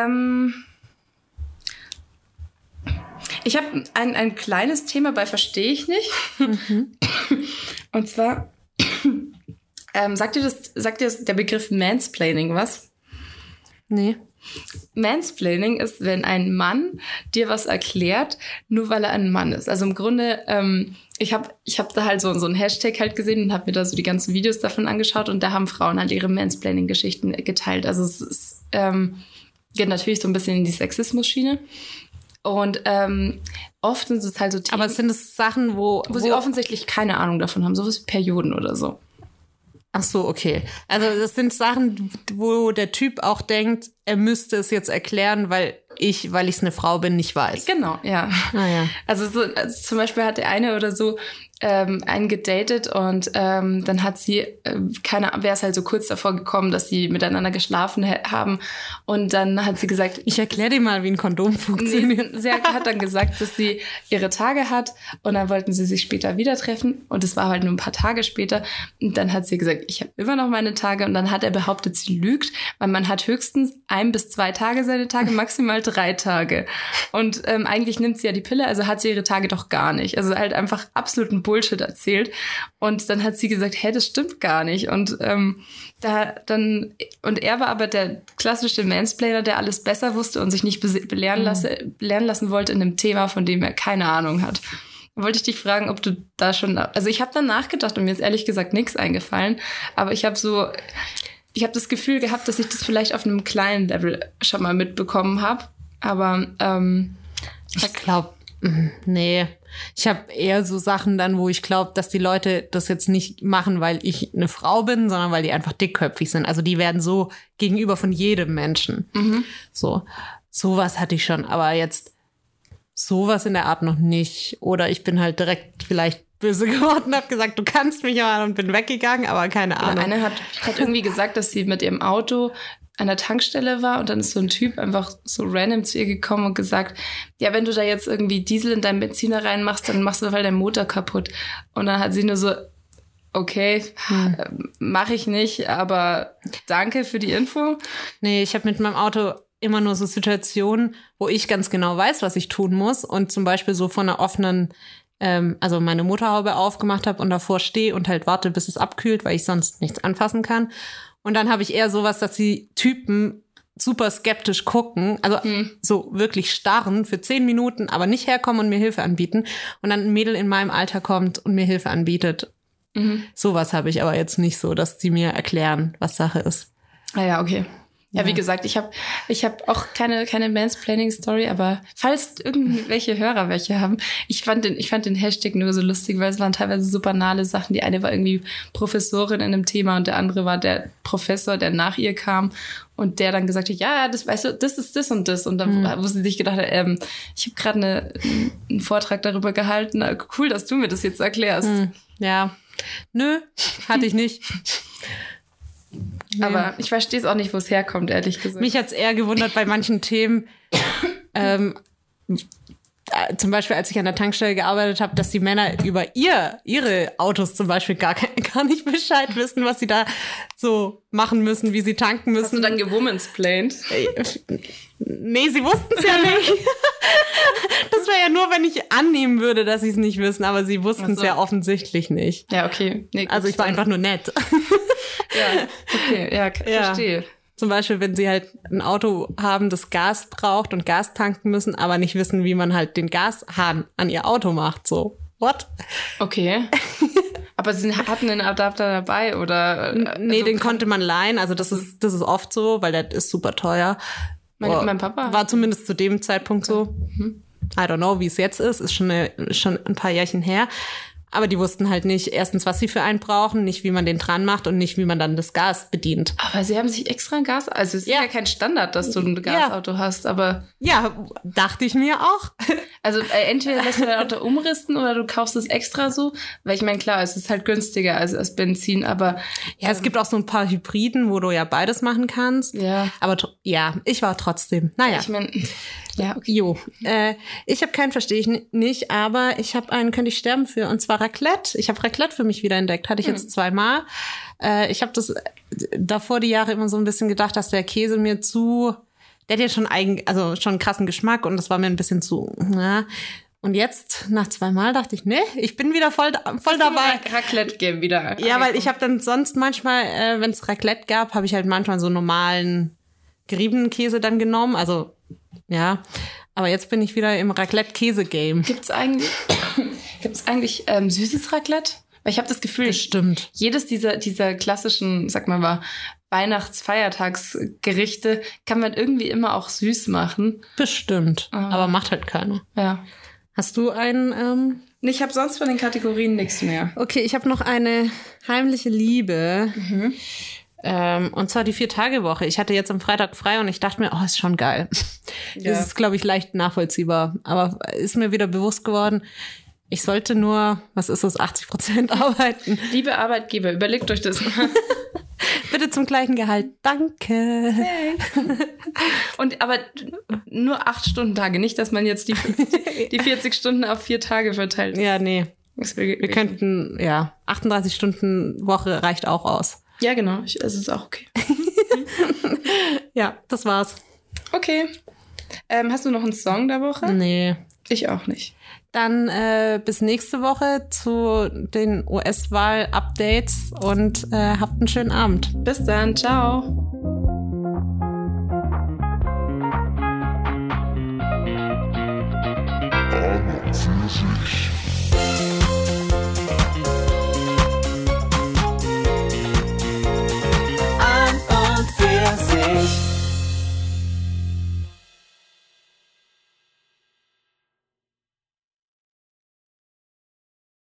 Ich habe ein kleines Thema bei Verstehe ich nicht. Und zwar, sagt dir der Begriff Mansplaining was? Nee. Mansplaining ist, wenn ein Mann dir was erklärt, nur weil er ein Mann ist. Also im Grunde, ich hab da halt so einen Hashtag halt gesehen und habe mir da so die ganzen Videos davon angeschaut und da haben Frauen halt ihre Mansplaining-Geschichten geteilt. Also es ist, geht natürlich so ein bisschen in die Sexismus-Schiene. Und oft sind es halt so Themen, aber sind es Sachen, wo sie offensichtlich keine Ahnung davon haben, sowas wie Perioden oder so. Ach so, okay. Also das sind Sachen, wo der Typ auch denkt, er müsste es jetzt erklären, weil ich es eine Frau bin, nicht weiß. Genau, ja. Ah, ja. Also zum Beispiel hat der eine oder so einen gedatet und dann hat sie, wäre es halt so kurz davor gekommen, dass sie miteinander geschlafen haben und dann hat sie gesagt, ich erkläre dir mal, wie ein Kondom funktioniert. Sie hat dann gesagt, dass sie ihre Tage hat und dann wollten sie sich später wieder treffen und es war halt nur ein paar Tage später und dann hat sie gesagt, ich habe immer noch meine Tage und dann hat er behauptet, sie lügt, weil man hat höchstens 1 bis 2 Tage seine Tage, maximal 3 Tage und eigentlich nimmt sie ja die Pille, also hat sie ihre Tage doch gar nicht, also halt einfach absoluten Bullshit erzählt und dann hat sie gesagt, hey, das stimmt gar nicht und und er war aber der klassische Mansplainer, der alles besser wusste und sich nicht belehren lassen wollte in einem Thema, von dem er keine Ahnung hat. Da wollte ich dich fragen, ob du da schon, also ich habe dann nachgedacht und mir ist ehrlich gesagt nichts eingefallen, aber ich habe das Gefühl gehabt, dass ich das vielleicht auf einem kleinen Level schon mal mitbekommen habe, aber ich glaube, nee. Ich habe eher so Sachen dann, wo ich glaube, dass die Leute das jetzt nicht machen, weil ich eine Frau bin, sondern weil die einfach dickköpfig sind. Also die werden so gegenüber von jedem Menschen. Mhm. Sowas hatte ich schon, aber jetzt sowas in der Art noch nicht. Oder ich bin halt direkt vielleicht böse geworden, habe gesagt, du kannst mich mal und bin weggegangen, aber keine Ahnung. Eine hat irgendwie gesagt, dass sie mit ihrem Auto an der Tankstelle war und dann ist so ein Typ einfach so random zu ihr gekommen und gesagt, ja, wenn du da jetzt irgendwie Diesel in deinen Benziner reinmachst, dann machst du halt deinen Motor kaputt. Und dann hat sie nur so, okay, mache ich nicht, aber danke für die Info. Nee, ich habe mit meinem Auto immer nur so Situationen, wo ich ganz genau weiß, was ich tun muss und zum Beispiel so von einer offenen, also meine Motorhaube aufgemacht habe und davor stehe und halt warte, bis es abkühlt, weil ich sonst nichts anfassen kann. Und dann habe ich eher sowas, dass die Typen super skeptisch gucken, also so wirklich starren für 10 Minuten, aber nicht herkommen und mir Hilfe anbieten. Und dann ein Mädel in meinem Alter kommt und mir Hilfe anbietet. Mhm. Sowas habe ich aber jetzt nicht so, dass sie mir erklären, was Sache ist. Ah ja, okay. Ja, wie gesagt, ich hab auch keine Mansplaining-Story, aber falls irgendwelche Hörer welche haben, ich fand den Hashtag nur so lustig, weil es waren teilweise so banale Sachen. Die eine war irgendwie Professorin in einem Thema und der andere war der Professor, der nach ihr kam und der dann gesagt hat, ja, das weißt du, das ist das und das. Und dann wo sie sich gedacht hat, ich habe gerade einen Vortrag darüber gehalten, cool, dass du mir das jetzt erklärst. Ja, nö, hatte ich nicht. Aber ich verstehe es auch nicht, wo es herkommt, ehrlich gesagt. Mich hat's eher gewundert bei manchen Themen, zum Beispiel, als ich an der Tankstelle gearbeitet habe, dass die Männer über ihre Autos zum Beispiel gar nicht Bescheid wissen, was sie da so machen müssen, wie sie tanken müssen. Hast du dann gewomansplained? Nee, sie wussten es ja nicht. Das wäre ja nur, wenn ich annehmen würde, dass sie es nicht wissen, aber sie wussten es ja offensichtlich nicht. Ja, okay. Nee, gut, also ich war einfach nur nett. Ja, okay, ja, verstehe. Zum Beispiel, wenn sie halt ein Auto haben, das Gas braucht und Gas tanken müssen, aber nicht wissen, wie man halt den Gashahn an ihr Auto macht. So, what? Okay. Aber sie hatten einen Adapter dabei, oder? Nee, also, den konnte man leihen. Also das ist oft so, weil der ist super teuer. Mein Papa war zumindest zu dem Zeitpunkt so. I don't know, wie es jetzt ist. Ist schon ein paar Jährchen her. Aber die wussten halt nicht, erstens, was sie für einen brauchen, nicht, wie man den dran macht und nicht, wie man dann das Gas bedient. Aber sie haben sich extra ein Gas... Also es ist ja kein Standard, dass du ein Gasauto hast, aber... Ja, dachte ich mir auch. Also entweder lässt du dein Auto umrüsten oder du kaufst es extra so. Weil ich meine, klar, es ist halt günstiger als Benzin, aber... Ja, es gibt auch so ein paar Hybriden, wo du ja beides machen kannst. Ja. Aber ich war trotzdem. Naja. Ich meine... Ja, okay. Jo. Ich habe keinen, verstehe ich nicht, aber ich habe einen, könnte ich sterben für, und zwar Raclette. Ich habe Raclette für mich wieder entdeckt, hatte ich jetzt 2-mal. Ich habe das davor die Jahre immer so ein bisschen gedacht, dass der Käse mir der hat ja schon schon einen krassen Geschmack und das war mir ein bisschen zu, na. Und jetzt, nach 2-mal, dachte ich, nee, ich bin wieder voll dabei. Raclette-Game wieder. Ja, weil ich habe dann sonst manchmal, wenn es Raclette gab, habe ich halt manchmal so normalen geriebenen Käse dann genommen, also ja, aber jetzt bin ich wieder im Raclette-Käse-Game. Gibt's eigentlich süßes Raclette? Weil ich habe das Gefühl, bestimmt. Jedes dieser klassischen, sag mal, Weihnachts-Feiertagsgerichte kann man irgendwie immer auch süß machen. Bestimmt, aber macht halt keiner. Ja. Hast du einen Ich habe sonst von den Kategorien nichts mehr. Okay, ich habe noch eine heimliche Liebe. Und zwar die 4-Tage-Woche. Ich hatte jetzt am Freitag frei und ich dachte mir, ist schon geil. Ja. Das ist, glaube ich, leicht nachvollziehbar. Aber ist mir wieder bewusst geworden, ich sollte nur, 80% arbeiten. Liebe Arbeitgeber, überlegt euch das mal. Bitte zum gleichen Gehalt. Danke. Aber nur 8-Stunden-Tage, nicht, dass man jetzt die 40 Stunden auf 4 Tage verteilt. Ja, nee. Wir könnten, 38-Stunden-Woche reicht auch aus. Ja, genau. Es ist auch okay. Ja, das war's. Okay. Hast du noch einen Song der Woche? Nee. Ich auch nicht. Dann bis nächste Woche zu den US-Wahl-Updates und habt einen schönen Abend. Bis dann. Ciao. An und für sich